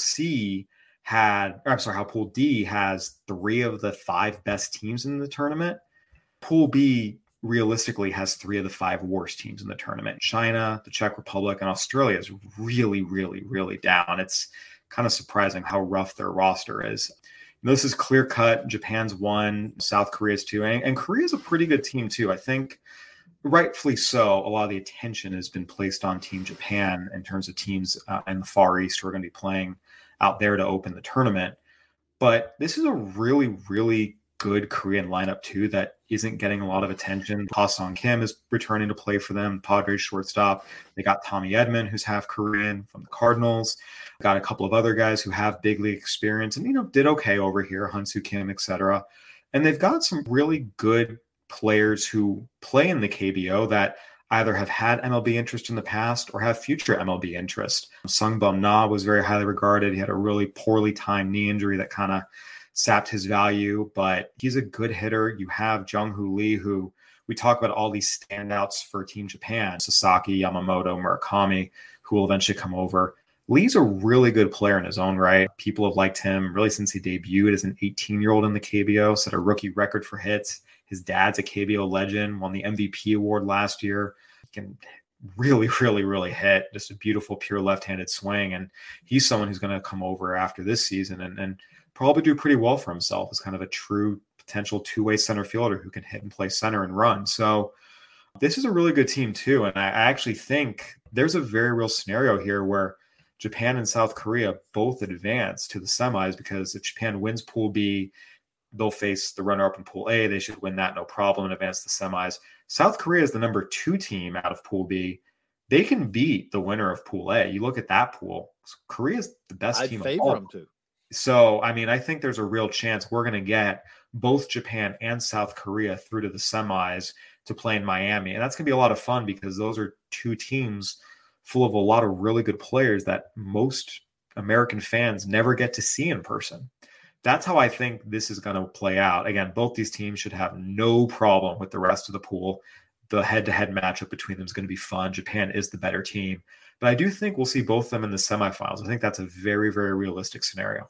D has 3 of the 5 best teams in the tournament. Pool B realistically has 3 of the 5 worst teams in the tournament. China, the Czech Republic, and Australia is really, really, really down. It's kind of surprising how rough their roster is. This is clear cut. Japan's 1, South Korea's 2, and Korea's a pretty good team too. I think rightfully so. A lot of the attention has been placed on Team Japan in terms of teams in the Far East who are going to be playing out there to open the tournament. But this is a really, really good Korean lineup too that isn't getting a lot of attention. Ha-Sung Kim is returning to play for them, Padres shortstop. They got Tommy Edman, who's half Korean from the Cardinals. Got a couple of other guys who have big league experience and, did okay over here, Hyun-Soo Kim, etc. And they've got some really good players who play in the KBO that either have had MLB interest in the past or have future MLB interest. Sungbum Na was very highly regarded. He had a really poorly timed knee injury that kind of sapped his value, but he's a good hitter. You have Jung-Hoo Lee, who we talk about all these standouts for Team Japan, Sasaki, Yamamoto, Murakami, who will eventually come over. Lee's a really good player in his own right. People have liked him really since he debuted as an 18-year-old in the KBO, set a rookie record for hits. His dad's a KBO legend, won the MVP award last year. He can really, really, really hit. Just a beautiful, pure left-handed swing. And he's someone who's going to come over after this season and probably do pretty well for himself as kind of a true potential two-way center fielder who can hit and play center and run. So this is a really good team too. And I actually think there's a very real scenario here where Japan and South Korea both advance to the semis, because if Japan wins Pool B, they'll face the runner-up in Pool A. They should win that no problem and advance to the semis. South Korea is the number 2 team out of Pool B. They can beat the winner of Pool A. You look at that pool, Korea's the best team. I'd favor them to. So, I think there's a real chance we're going to get both Japan and South Korea through to the semis to play in Miami. And that's going to be a lot of fun because those are 2 teams full of a lot of really good players that most American fans never get to see in person. That's how I think this is going to play out. Again, both these teams should have no problem with the rest of the pool. The head-to-head matchup between them is going to be fun. Japan is the better team. But I do think we'll see both of them in the semifinals. I think that's a very, very realistic scenario.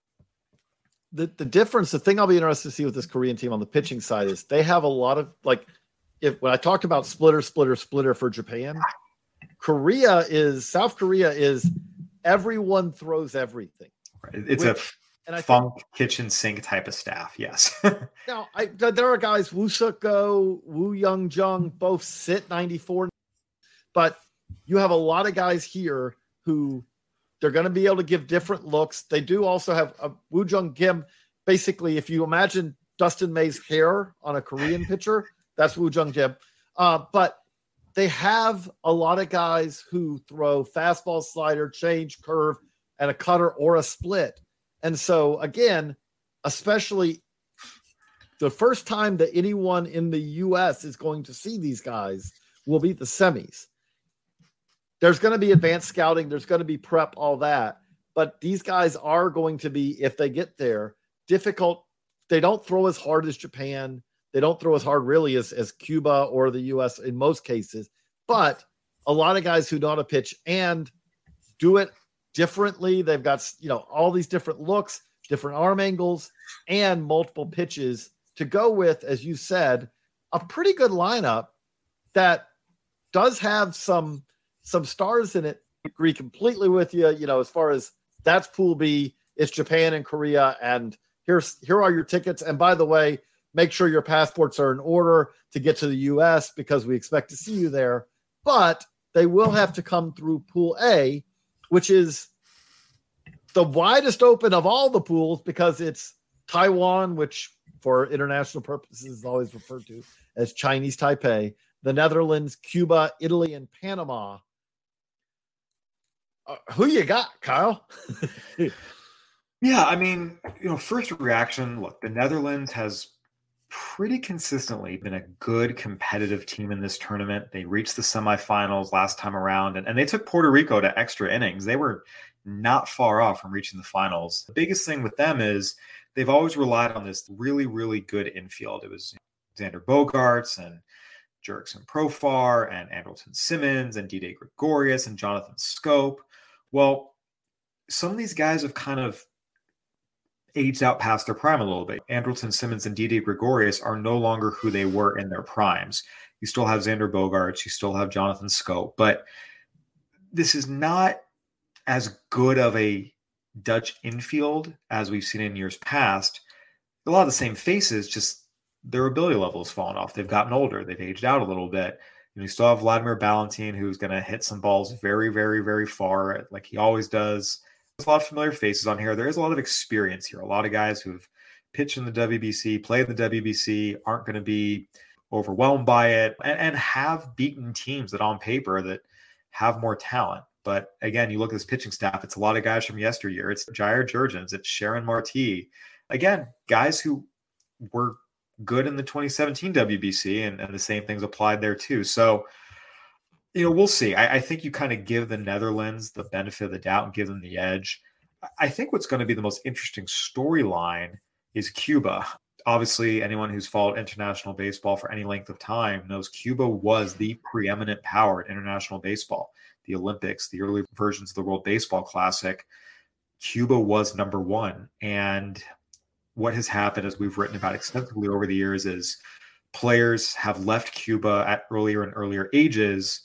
The difference, the thing I'll be interested to see with this Korean team on the pitching side is they have a lot of, when I talked about splitter for Japan, South Korea is everyone throws everything. It's a funk kitchen sink type of staff. Yes. Now, there are guys, Woo Suk-go, Woo Young-jung, both sit 94, but you have a lot of guys here who they're going to be able to give different looks. They do also have Woo Jung Kim. Basically, if you imagine Dustin May's hair on a Korean pitcher, that's Woo Jung Kim. But they have a lot of guys who throw fastball, slider, change, curve, and a cutter or a split. And so, again, especially the first time that anyone in the U.S. is going to see these guys will be the semis. There's going to be advanced scouting. There's going to be prep, all that. But these guys are going to be, if they get there, difficult. They don't throw as hard as Japan. They don't throw as hard really as Cuba or the U.S. in most cases. But a lot of guys who know how to pitch and do it differently. They've got, all these different looks, different arm angles, and multiple pitches to go with, as you said, a pretty good lineup that does have some stars in it. I agree completely with you. As far as that's Pool B, it's Japan and Korea, and here are your tickets. And by the way, make sure your passports are in order to get to the U.S. because we expect to see you there. But they will have to come through Pool A, which is the widest open of all the pools because it's Taiwan, which for international purposes is always referred to as Chinese Taipei, the Netherlands, Cuba, Italy, and Panama. Who you got, Kyle? Yeah, I mean, first reaction, look, the Netherlands has pretty consistently been a good competitive team in this tournament. They reached the semifinals last time around, and they took Puerto Rico to extra innings. They were not far off from reaching the finals. The biggest thing with them is they've always relied on this really, really good infield. It was Xander Bogaerts and Jurickson Profar and Andrelton Simmons and Didi Gregorius and Jonathan Schoop. Well, some of these guys have kind of aged out past their prime a little bit. Andrelton Simmons and Didi Gregorius are no longer who they were in their primes. You still have Xander Bogaerts, you still have Jonathan Schoop, but this is not as good of a Dutch infield as we've seen in years past. A lot of the same faces, just their ability level has fallen off. They've gotten older. They've aged out a little bit. You still have Vladimir Ballantine, who's going to hit some balls very, very, very far, like he always does. There's a lot of familiar faces on here. There is a lot of experience here. A lot of guys who've pitched in the WBC, played the WBC, aren't going to be overwhelmed by it, and have beaten teams that on paper that have more talent. But again, you look at this pitching staff, it's a lot of guys from yesteryear. It's Jair Jurgens, it's Sharon Marti. Again, guys who were good in the 2017 WBC, and the same things applied there too. So, we'll see. I think you kind of give the Netherlands the benefit of the doubt and give them the edge. I think what's going to be the most interesting storyline is Cuba. Obviously, anyone who's followed international baseball for any length of time knows Cuba was the preeminent power in international baseball. The Olympics, the early versions of the World Baseball Classic, Cuba was number one. And what has happened, as we've written about extensively over the years, is players have left Cuba at earlier and earlier ages.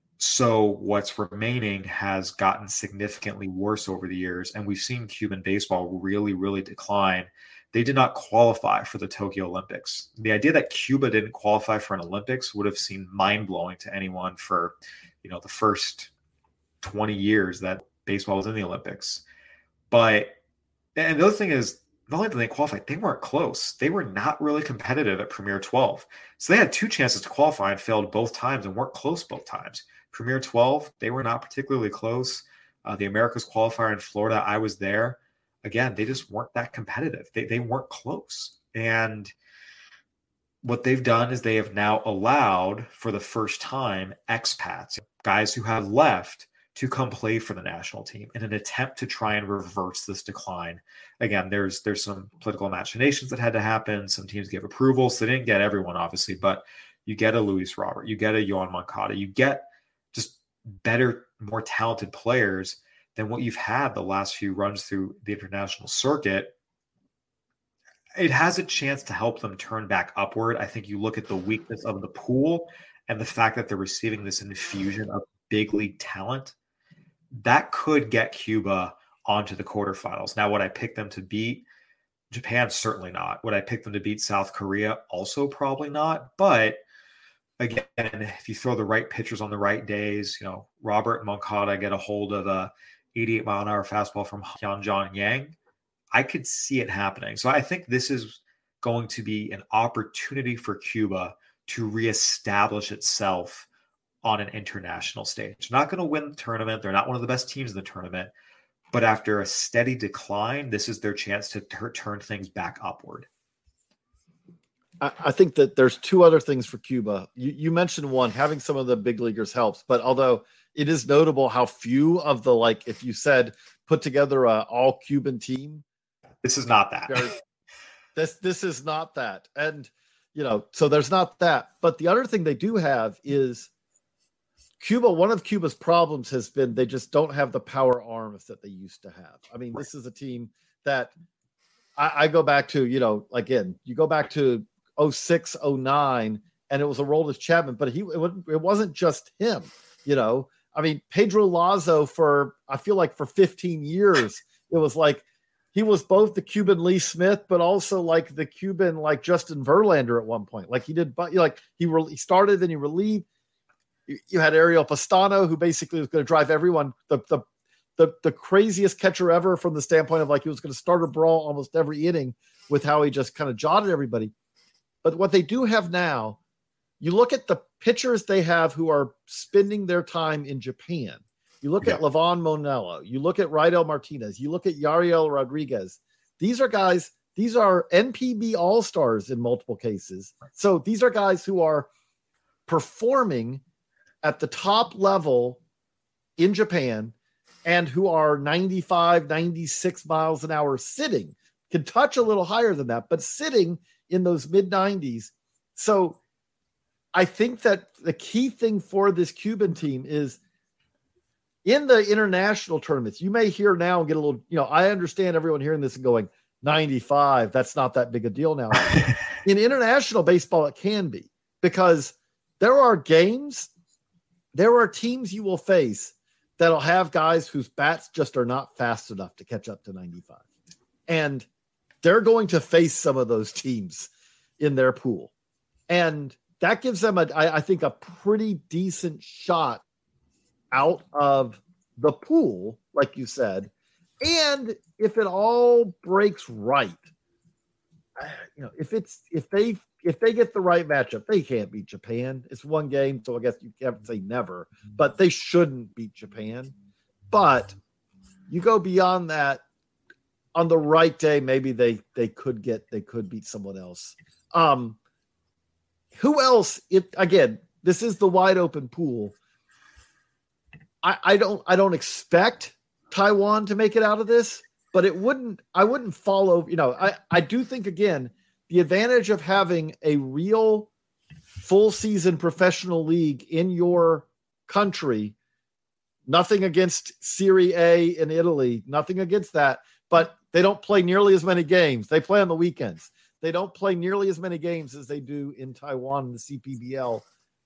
So what's remaining has gotten significantly worse over the years. And we've seen Cuban baseball really, really decline. They did not qualify for the Tokyo Olympics. The idea that Cuba didn't qualify for an Olympics would have seemed mind-blowing to anyone for, the first 20 years that baseball was in the Olympics. And the other thing is, not only did they qualify, they weren't close. They were not really competitive at Premier 12. So they had two chances to qualify and failed both times and weren't close both times. Premier 12, they were not particularly close. The Americas qualifier in Florida, I was there. Again, they just weren't that competitive. They weren't close. And what they've done is they have now allowed, for the first time, expats, guys who have left, to come play for the national team in an attempt to try and reverse this decline. Again, there's some political machinations that had to happen. Some teams gave approval, so they didn't get everyone, obviously, but you get a Luis Robert, you get a Yoan Moncada, you get just better, more talented players than what you've had the last few runs through the international circuit. It has a chance to help them turn back upward. I think you look at the weakness of the pool and the fact that they're receiving this infusion of big league talent, that could get Cuba onto the quarterfinals. Now, would I pick them to beat Japan? Certainly not. Would I pick them to beat South Korea? Also probably not. But again, if you throw the right pitchers on the right days, Robert and Moncada get a hold of a 88-mile-an-hour fastball from Hyun-Jong Yang, I could see it happening. So I think this is going to be an opportunity for Cuba to reestablish itself on an international stage. Not going to win the tournament. They're not one of the best teams in the tournament. But after a steady decline, this is their chance to turn things back upward. I think that there's two other things for Cuba. You mentioned one, having some of the big leaguers helps, but although it is notable how few of the, if you said put together a all Cuban team, this is not that. This is not that. And, so there's not that. But the other thing they do have is Cuba. One of Cuba's problems has been they just don't have the power arms that they used to have. I mean, This is a team that I go back to, again, you go back to 06, 09, and it was Aroldis Chapman, but it wasn't just him, I mean, Pedro Lazo I feel like for 15 years, it was like he was both the Cuban Lee Smith, but also like the Cuban, Justin Verlander at one point. He did, but he started and he relieved. You had Ariel Pastano, who basically was going to drive everyone, the craziest catcher ever from the standpoint of he was going to start a brawl almost every inning with how he just kind of jotted everybody. But what they do have now, you look at the pitchers they have who are spending their time in Japan. You look at Levon Monello. You look at Rydell Martinez. You look at Yariel Rodriguez. These are guys, these are NPB all-stars in multiple cases. So these are guys who are performing at the top level in Japan and who are 95, 96 miles an hour sitting, can touch a little higher than that, but sitting in those mid 90s. So I think that the key thing for this Cuban team is in the international tournaments, you may hear now and get a little, I understand everyone hearing this and going 95. That's not that big a deal now. In international baseball, it can be, because there are games, there are teams you will face that'll have guys whose bats just are not fast enough to catch up to 95. And they're going to face some of those teams in their pool. And that gives them, I think, a pretty decent shot out of the pool, like you said. And if it all breaks right, if they get the right matchup, they can't beat Japan. It's one game, so I guess you can't say never, but they shouldn't beat Japan. But you go beyond that, on the right day, maybe they could beat someone else. Who else? Again, this is the wide open pool. I don't expect Taiwan to make it out of this, but I wouldn't follow, I do think, again, the advantage of having a real full season professional league in your country, nothing against Serie A in Italy, nothing against that, but they don't play nearly as many games. They play on the weekends. They don't play nearly as many games as they do in Taiwan in the CPBL.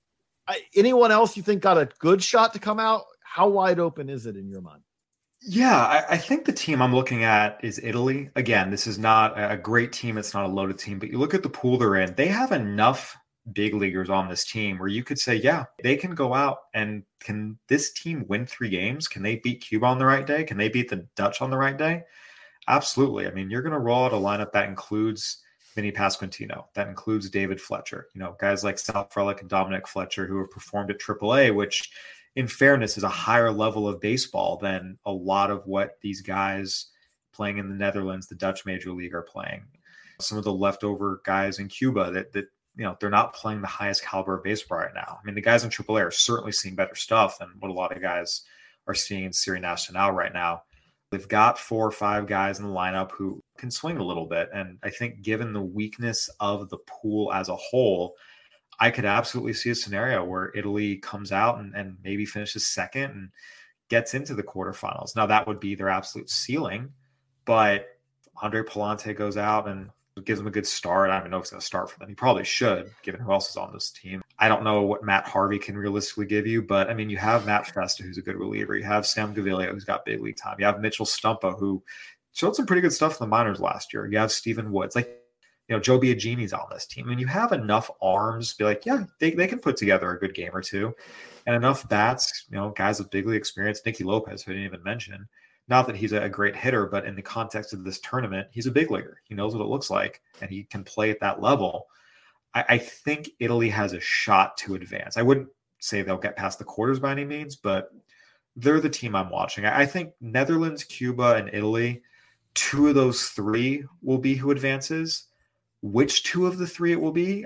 Anyone else you think got a good shot to come out? How wide open is it in your mind? Yeah, I think the team I'm looking at is Italy. Again, this is not a great team. It's not a loaded team, but you look at the pool they're in. They have enough big leaguers on this team where you could say, yeah, they can go out, and can this team win 3 games? Can they beat Cuba on the right day? Can they beat the Dutch on the right day? Absolutely. I mean, you're going to roll out a lineup that includes Vinny Pasquantino, that includes David Fletcher, guys like Sal Frelick and Dominic Fletcher, who have performed at AAA, which in fairness is a higher level of baseball than a lot of what these guys playing in the Netherlands, the Dutch Major League, are playing. Some of the leftover guys in Cuba that they're not playing the highest caliber of baseball right now. I mean, the guys in AAA are certainly seeing better stuff than what a lot of guys are seeing in Serie Nacional right now. They've got 4 or 5 guys in the lineup who can swing a little bit. And I think given the weakness of the pool as a whole, I could absolutely see a scenario where Italy comes out and maybe finishes second and gets into the quarterfinals. Now, that would be their absolute ceiling, but Andre Palante goes out and gives them a good start. I don't even know if he's going to start for them. He probably should, given who else is on this team. I don't know what Matt Harvey can realistically give you, but I mean, you have Matt Festa, who's a good reliever. You have Sam Gavilia, who's got big league time. You have Mitchell Stumpa, who showed some pretty good stuff in the minors last year. You have Stephen Woods. Joe Biagini's on this team. I mean, you have enough arms to be like, yeah, they can put together a good game or two, and enough bats, guys with big league experience. Nicky Lopez, who I didn't even mention. Not that he's a great hitter, but in the context of this tournament, he's a big leaguer. He knows what it looks like, and he can play at that level. I think Italy has a shot to advance. I wouldn't say they'll get past the quarters by any means, but they're the team I'm watching. I think Netherlands, Cuba, and Italy, 2 of those 3 will be who advances. Which 2 of the 3 it will be,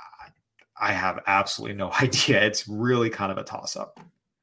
I have absolutely no idea. It's really kind of a toss-up.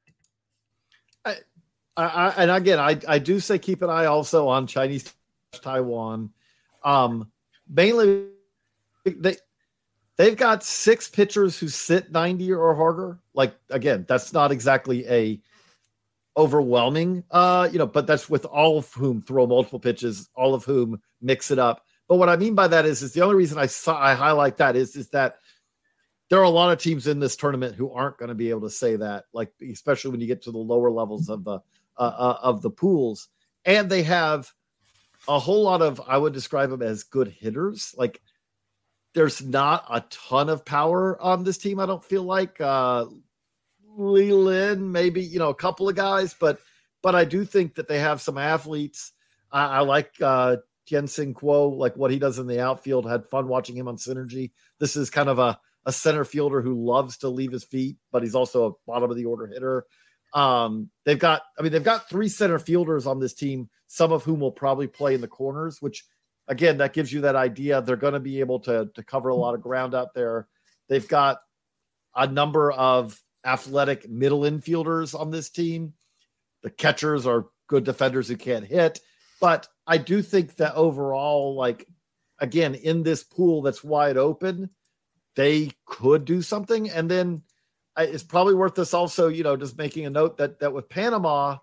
And again, I do say keep an eye also on Chinese Taiwan. Mainly, they've got 6 pitchers who sit 90 or harder. Like, again, that's not exactly a overwhelming, but that's with all of whom throw multiple pitches, all of whom mix it up. But what I mean by that is the only reason I highlight that is that there are a lot of teams in this tournament who aren't going to be able to say that, like, especially when you get to the lower levels of the pools, and they have a whole lot of, I would describe them as good hitters. Like, there's not a ton of power on this team. I don't feel like Lee Lin, maybe, a couple of guys, but I do think that they have some athletes. I like Tien-Sing Kuo, like what he does in the outfield. Had fun watching him on Synergy. This is kind of a center fielder who loves to leave his feet, but he's also a bottom of the order hitter. They've got 3 center fielders on this team, some of whom will probably play in the corners, which again, that gives you that idea. They're going to be able to cover a lot of ground out there. They've got a number of athletic middle infielders on this team. The catchers are good defenders who can't hit, but I do think that overall, like, again, in this pool that's wide open, they could do something. And then it's probably worth this also, just making a note that with Panama,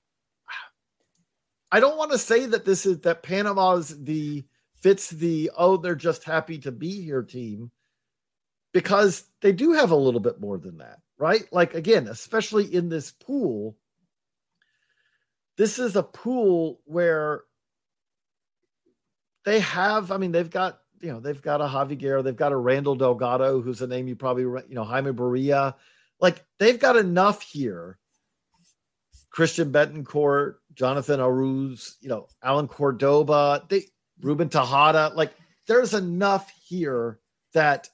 I don't want to say that Panama's fits the, they're just happy to be here team, because they do have a little bit more than that, right? Like, again, especially in this pool, this is a pool where they've got a Javi Guerra, they've got a Randall Delgado, who's a name you probably, Jaime Barria. Like, they've got enough here. Christian Betancourt, Jonathan Aruz, Alan Cordoba, Ruben Tejada. Like, there's enough here that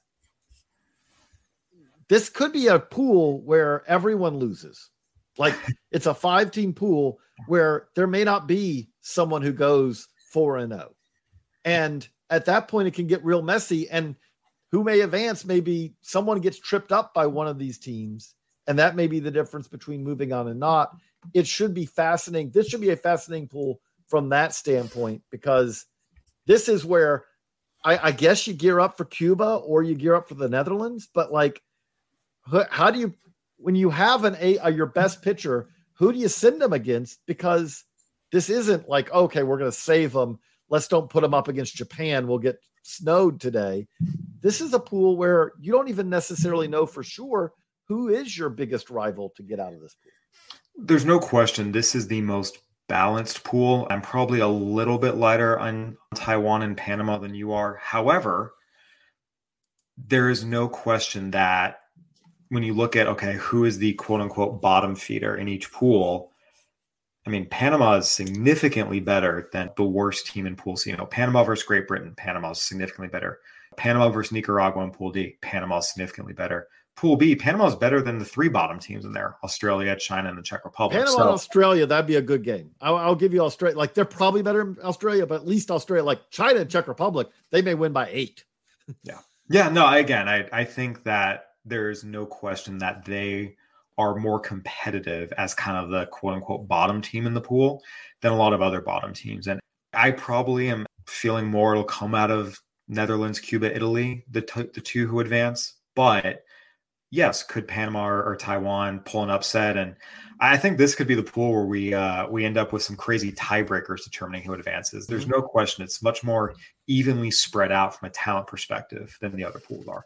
this could be a pool where everyone loses. Like, it's a 5-team pool where there may not be someone who goes 4-0. And at that point, it can get real messy. And who may advance? Maybe someone gets tripped up by one of these teams. And that may be the difference between moving on and not. It should be fascinating. This should be a fascinating pool from that standpoint, because this is where I guess you gear up for Cuba or you gear up for the Netherlands. But, like, how do you, when you have your best pitcher, who do you send them against? Because this isn't like, okay, we're going to save them. Let's don't put them up against Japan. We'll get snowed today. This is a pool where you don't even necessarily know for sure who is your biggest rival to get out of this pool. There's no question this is the most balanced pool. I'm probably a little bit lighter on Taiwan and Panama than you are. However, there is no question that when you look at, okay, who is the quote unquote bottom feeder in each pool, I mean, Panama is significantly better than the worst team in Pool C. Panama versus Great Britain, Panama is significantly better. Panama versus Nicaragua in Pool D, Panama is significantly better. Pool B, Panama is better than the 3 bottom teams in there: Australia, China, and the Czech Republic. Panama and Australia, that'd be a good game. I'll give you Australia. Like, they're probably better than Australia, but at least Australia, like China and Czech Republic, they may win by 8. Yeah. No, I think that there's no question that they are more competitive as kind of the quote unquote bottom team in the pool than a lot of other bottom teams. And I probably am feeling more it'll come out of Netherlands, Cuba, Italy, the 2 who advance. But yes, could Panama or Taiwan pull an upset? And I think this could be the pool where we end up with some crazy tiebreakers determining who advances. There's no question it's much more evenly spread out from a talent perspective than the other pools are.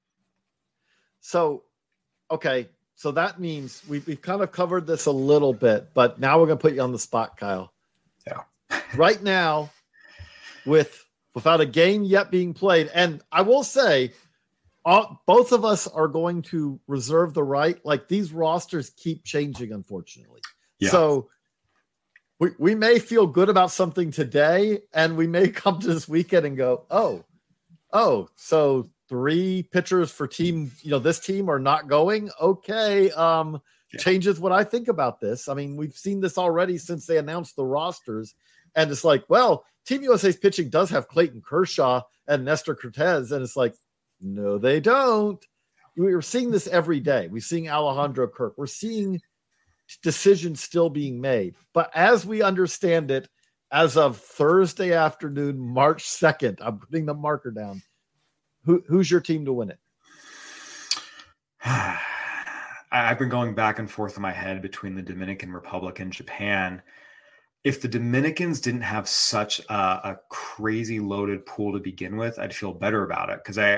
So, okay. So that means we've kind of covered this a little bit, but now we're going to put you on the spot, Kyle. Yeah. Right now, without a game yet being played, and I will say, both of us are going to reserve the right. Like, these rosters keep changing, unfortunately. Yeah. So we may feel good about something today, and we may come to this weekend and go, oh, so 3 pitchers for team, this team are not going. Okay. Changes what I think about this. I mean, we've seen this already since they announced the rosters, and it's like, well, Team USA's pitching does have Clayton Kershaw and Nestor Cortez. And it's like, no, they don't. We're seeing this every day. We're seeing Alejandro Kirk. We're seeing decisions still being made. But as we understand it, as of Thursday afternoon, March 2nd, I'm putting the marker down. Who's your team to win it? I've been going back and forth in my head between the Dominican Republic and Japan. If the Dominicans didn't have such a crazy loaded pool to begin with, I'd feel better about it. Because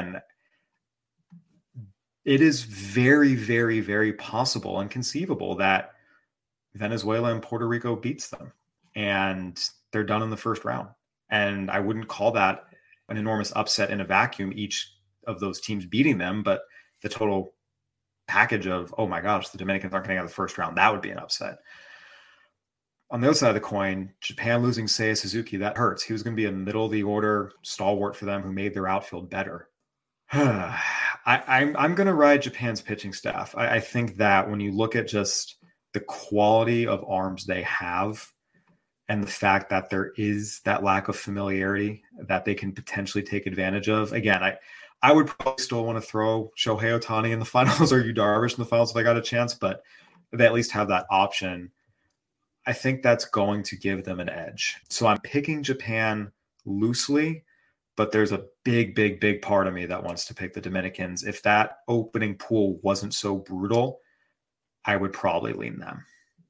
it is very, very, very possible and conceivable that Venezuela and Puerto Rico beats them and they're done in the first round. And I wouldn't call that an enormous upset in a vacuum, each of those teams beating them, but the total package of, oh my gosh, the Dominicans aren't getting out of the first round, that would be an upset. On the other side of the coin, Japan losing Seiya Suzuki, that hurts. He was going to be a middle of the order stalwart for them who made their outfield better. I'm going to ride Japan's pitching staff. I think that when you look at just the quality of arms they have and the fact that there is that lack of familiarity that they can potentially take advantage of. Again, I would probably still want to throw Shohei Ohtani in the finals or Yu Darvish in the finals if I got a chance, but they at least have that option. I think that's going to give them an edge. So I'm picking Japan loosely, but there's a big, big, big part of me that wants to pick the Dominicans. If that opening pool wasn't so brutal, I would probably lean them.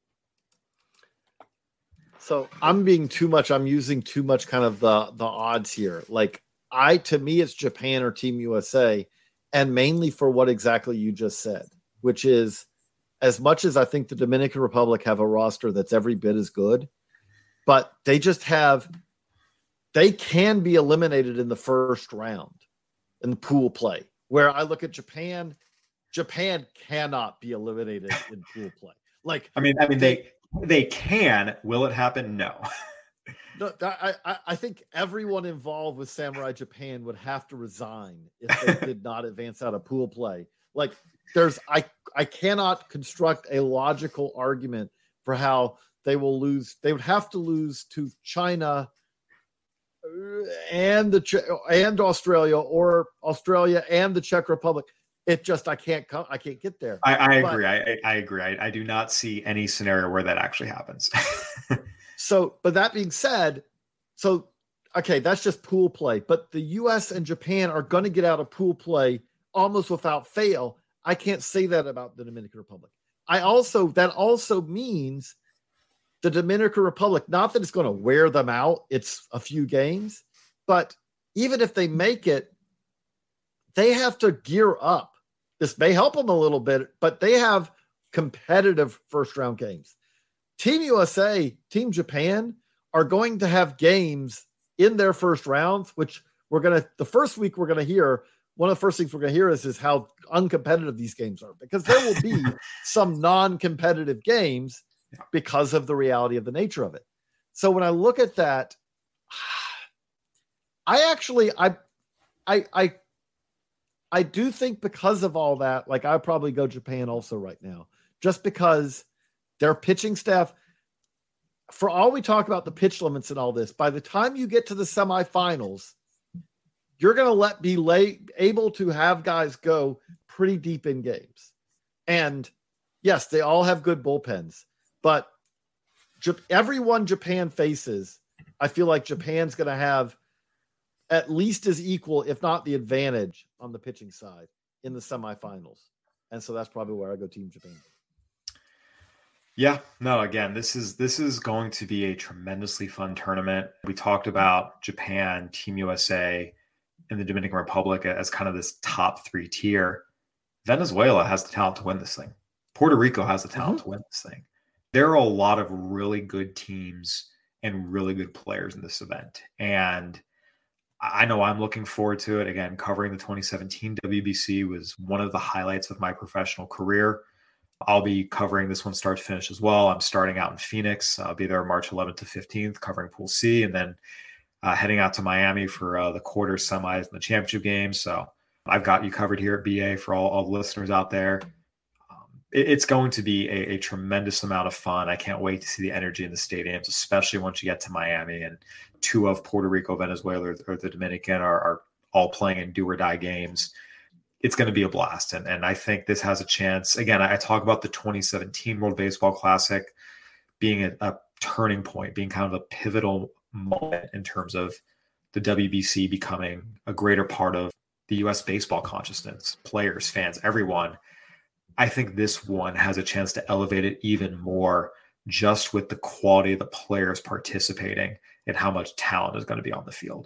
So I'm using too much kind of the odds here. Like to me, it's Japan or Team USA, and mainly for what exactly you just said, which is as much as I think the Dominican Republic have a roster that's every bit as good, but they can be eliminated in the first round in the pool play. Where I look at Japan cannot be eliminated in pool play. Like, I mean, they can. Will it happen? No. No, I think everyone involved with Samurai Japan would have to resign if they did not advance out of pool play. Like, I cannot construct a logical argument for how they will lose. They would have to lose to China and Australia, or Australia and the Czech Republic. It just I can't get there. I agree. I agree. I do not see any scenario where that actually happens. So, but that being said, okay, that's just pool play. But the U.S. and Japan are going to get out of pool play almost without fail. I can't say that about the Dominican Republic. That also means the Dominican Republic, not that it's going to wear them out, it's a few games, but even if they make it, they have to gear up. This may help them a little bit, but they have competitive first round games. Team USA, Team Japan are going to have games in their first rounds, which the first week we're going to hear. One of the first things we're going to hear is how uncompetitive these games are, because there will be some non-competitive games because of the reality of the nature of it. So when I look at that, I do think because of all that, like I'd probably go Japan also right now, just because their pitching staff, for all we talk about the pitch limits and all this, by the time you get to the semifinals, you're going to be able to have guys go pretty deep in games. And yes, they all have good bullpens, but everyone Japan faces, I feel like Japan's going to have at least as equal, if not the advantage on the pitching side in the semifinals. And so that's probably where I go Team Japan. Yeah, no, again, this is going to be a tremendously fun tournament. We talked about Japan, Team USA, and the Dominican Republic as kind of this top three tier. Venezuela has the talent to win this thing. Puerto Rico has the talent to win this thing. There are a lot of really good teams and really good players in this event. And I know I'm looking forward to it. Again, covering the 2017 WBC was one of the highlights of my professional career. I'll be covering this one start to finish as well. I'm starting out in Phoenix. I'll be there March 11th to 15th covering Pool C, and then heading out to Miami for the quarters, semis, and the championship games. So I've got you covered here at BA for all the listeners out there. It's going to be a tremendous amount of fun. I can't wait to see the energy in the stadiums, especially once you get to Miami and two of Puerto Rico, Venezuela, or the Dominican are all playing in do or die games. It's going to be a blast. And I think this has a chance. Again, I talk about the 2017 World Baseball Classic being a turning point, being kind of a pivotal moment in terms of the WBC becoming a greater part of the U.S. baseball consciousness, players, fans, everyone. I think this one has a chance to elevate it even more, just with the quality of the players participating and how much talent is going to be on the field.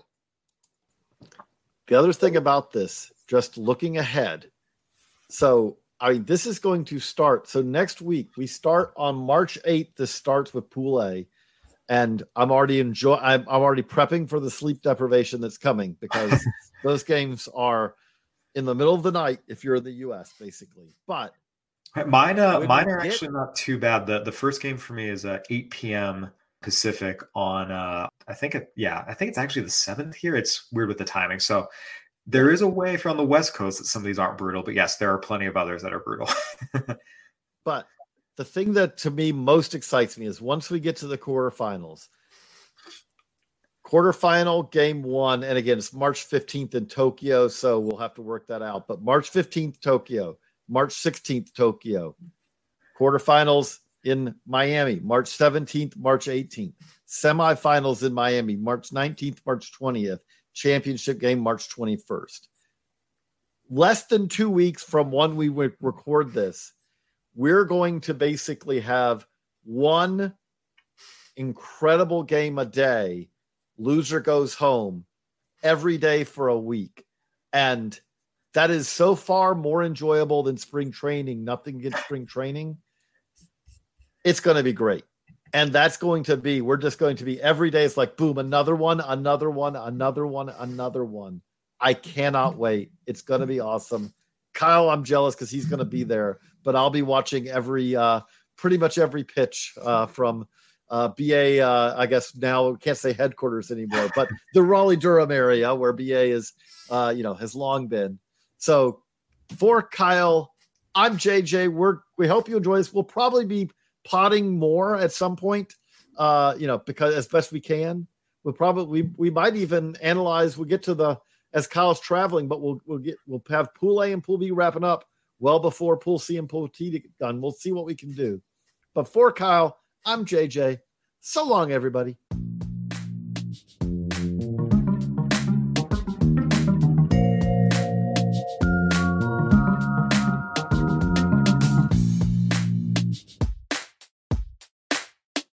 The other thing about this, just looking ahead. So, this is going to start. So next week we start on March 8th. This starts with Pool A, and I'm already prepping for the sleep deprivation that's coming, because those games are in the middle of the night if you're in the U.S. basically. But mine are actually not too bad. The first game for me is 8 p.m. Pacific on I think it's actually the 7th here. It's weird with the timing. So there is a way if you're on the West Coast that some of these aren't brutal, but yes, there are plenty of others that are brutal. But the thing that to me most excites me is once we get to the quarterfinals, quarterfinal game 1, and again, it's March 15th in Tokyo, so we'll have to work that out. But March 15th, Tokyo, March 16th, Tokyo, quarterfinals in Miami, March 17th, March 18th, semifinals in Miami, March 19th, March 20th, championship game, March 21st. Less than 2 weeks from when we would record this, we're going to basically have one incredible game a day. Loser goes home every day for a week. And that is so far more enjoyable than spring training. Nothing against spring training. It's going to be great. And that's going to be, we're just going to be every day. It's like, boom, another one, another one, another one, another one. I cannot wait. It's going to be awesome. Kyle, I'm jealous because he's going to be there, but I'll be watching pretty much every pitch from BA, I guess now we can't say headquarters anymore, but the Raleigh-Durham area where BA is, has long been. So for Kyle, I'm JJ. We hope you enjoy this. We'll probably be potting more at some point, because as best we can. We might even analyze. We'll get to as Kyle's traveling, but we'll have Pool A and Pool B wrapping up well before Pool C and Pool T done. We'll see what we can do. But for Kyle, I'm JJ. So long, everybody.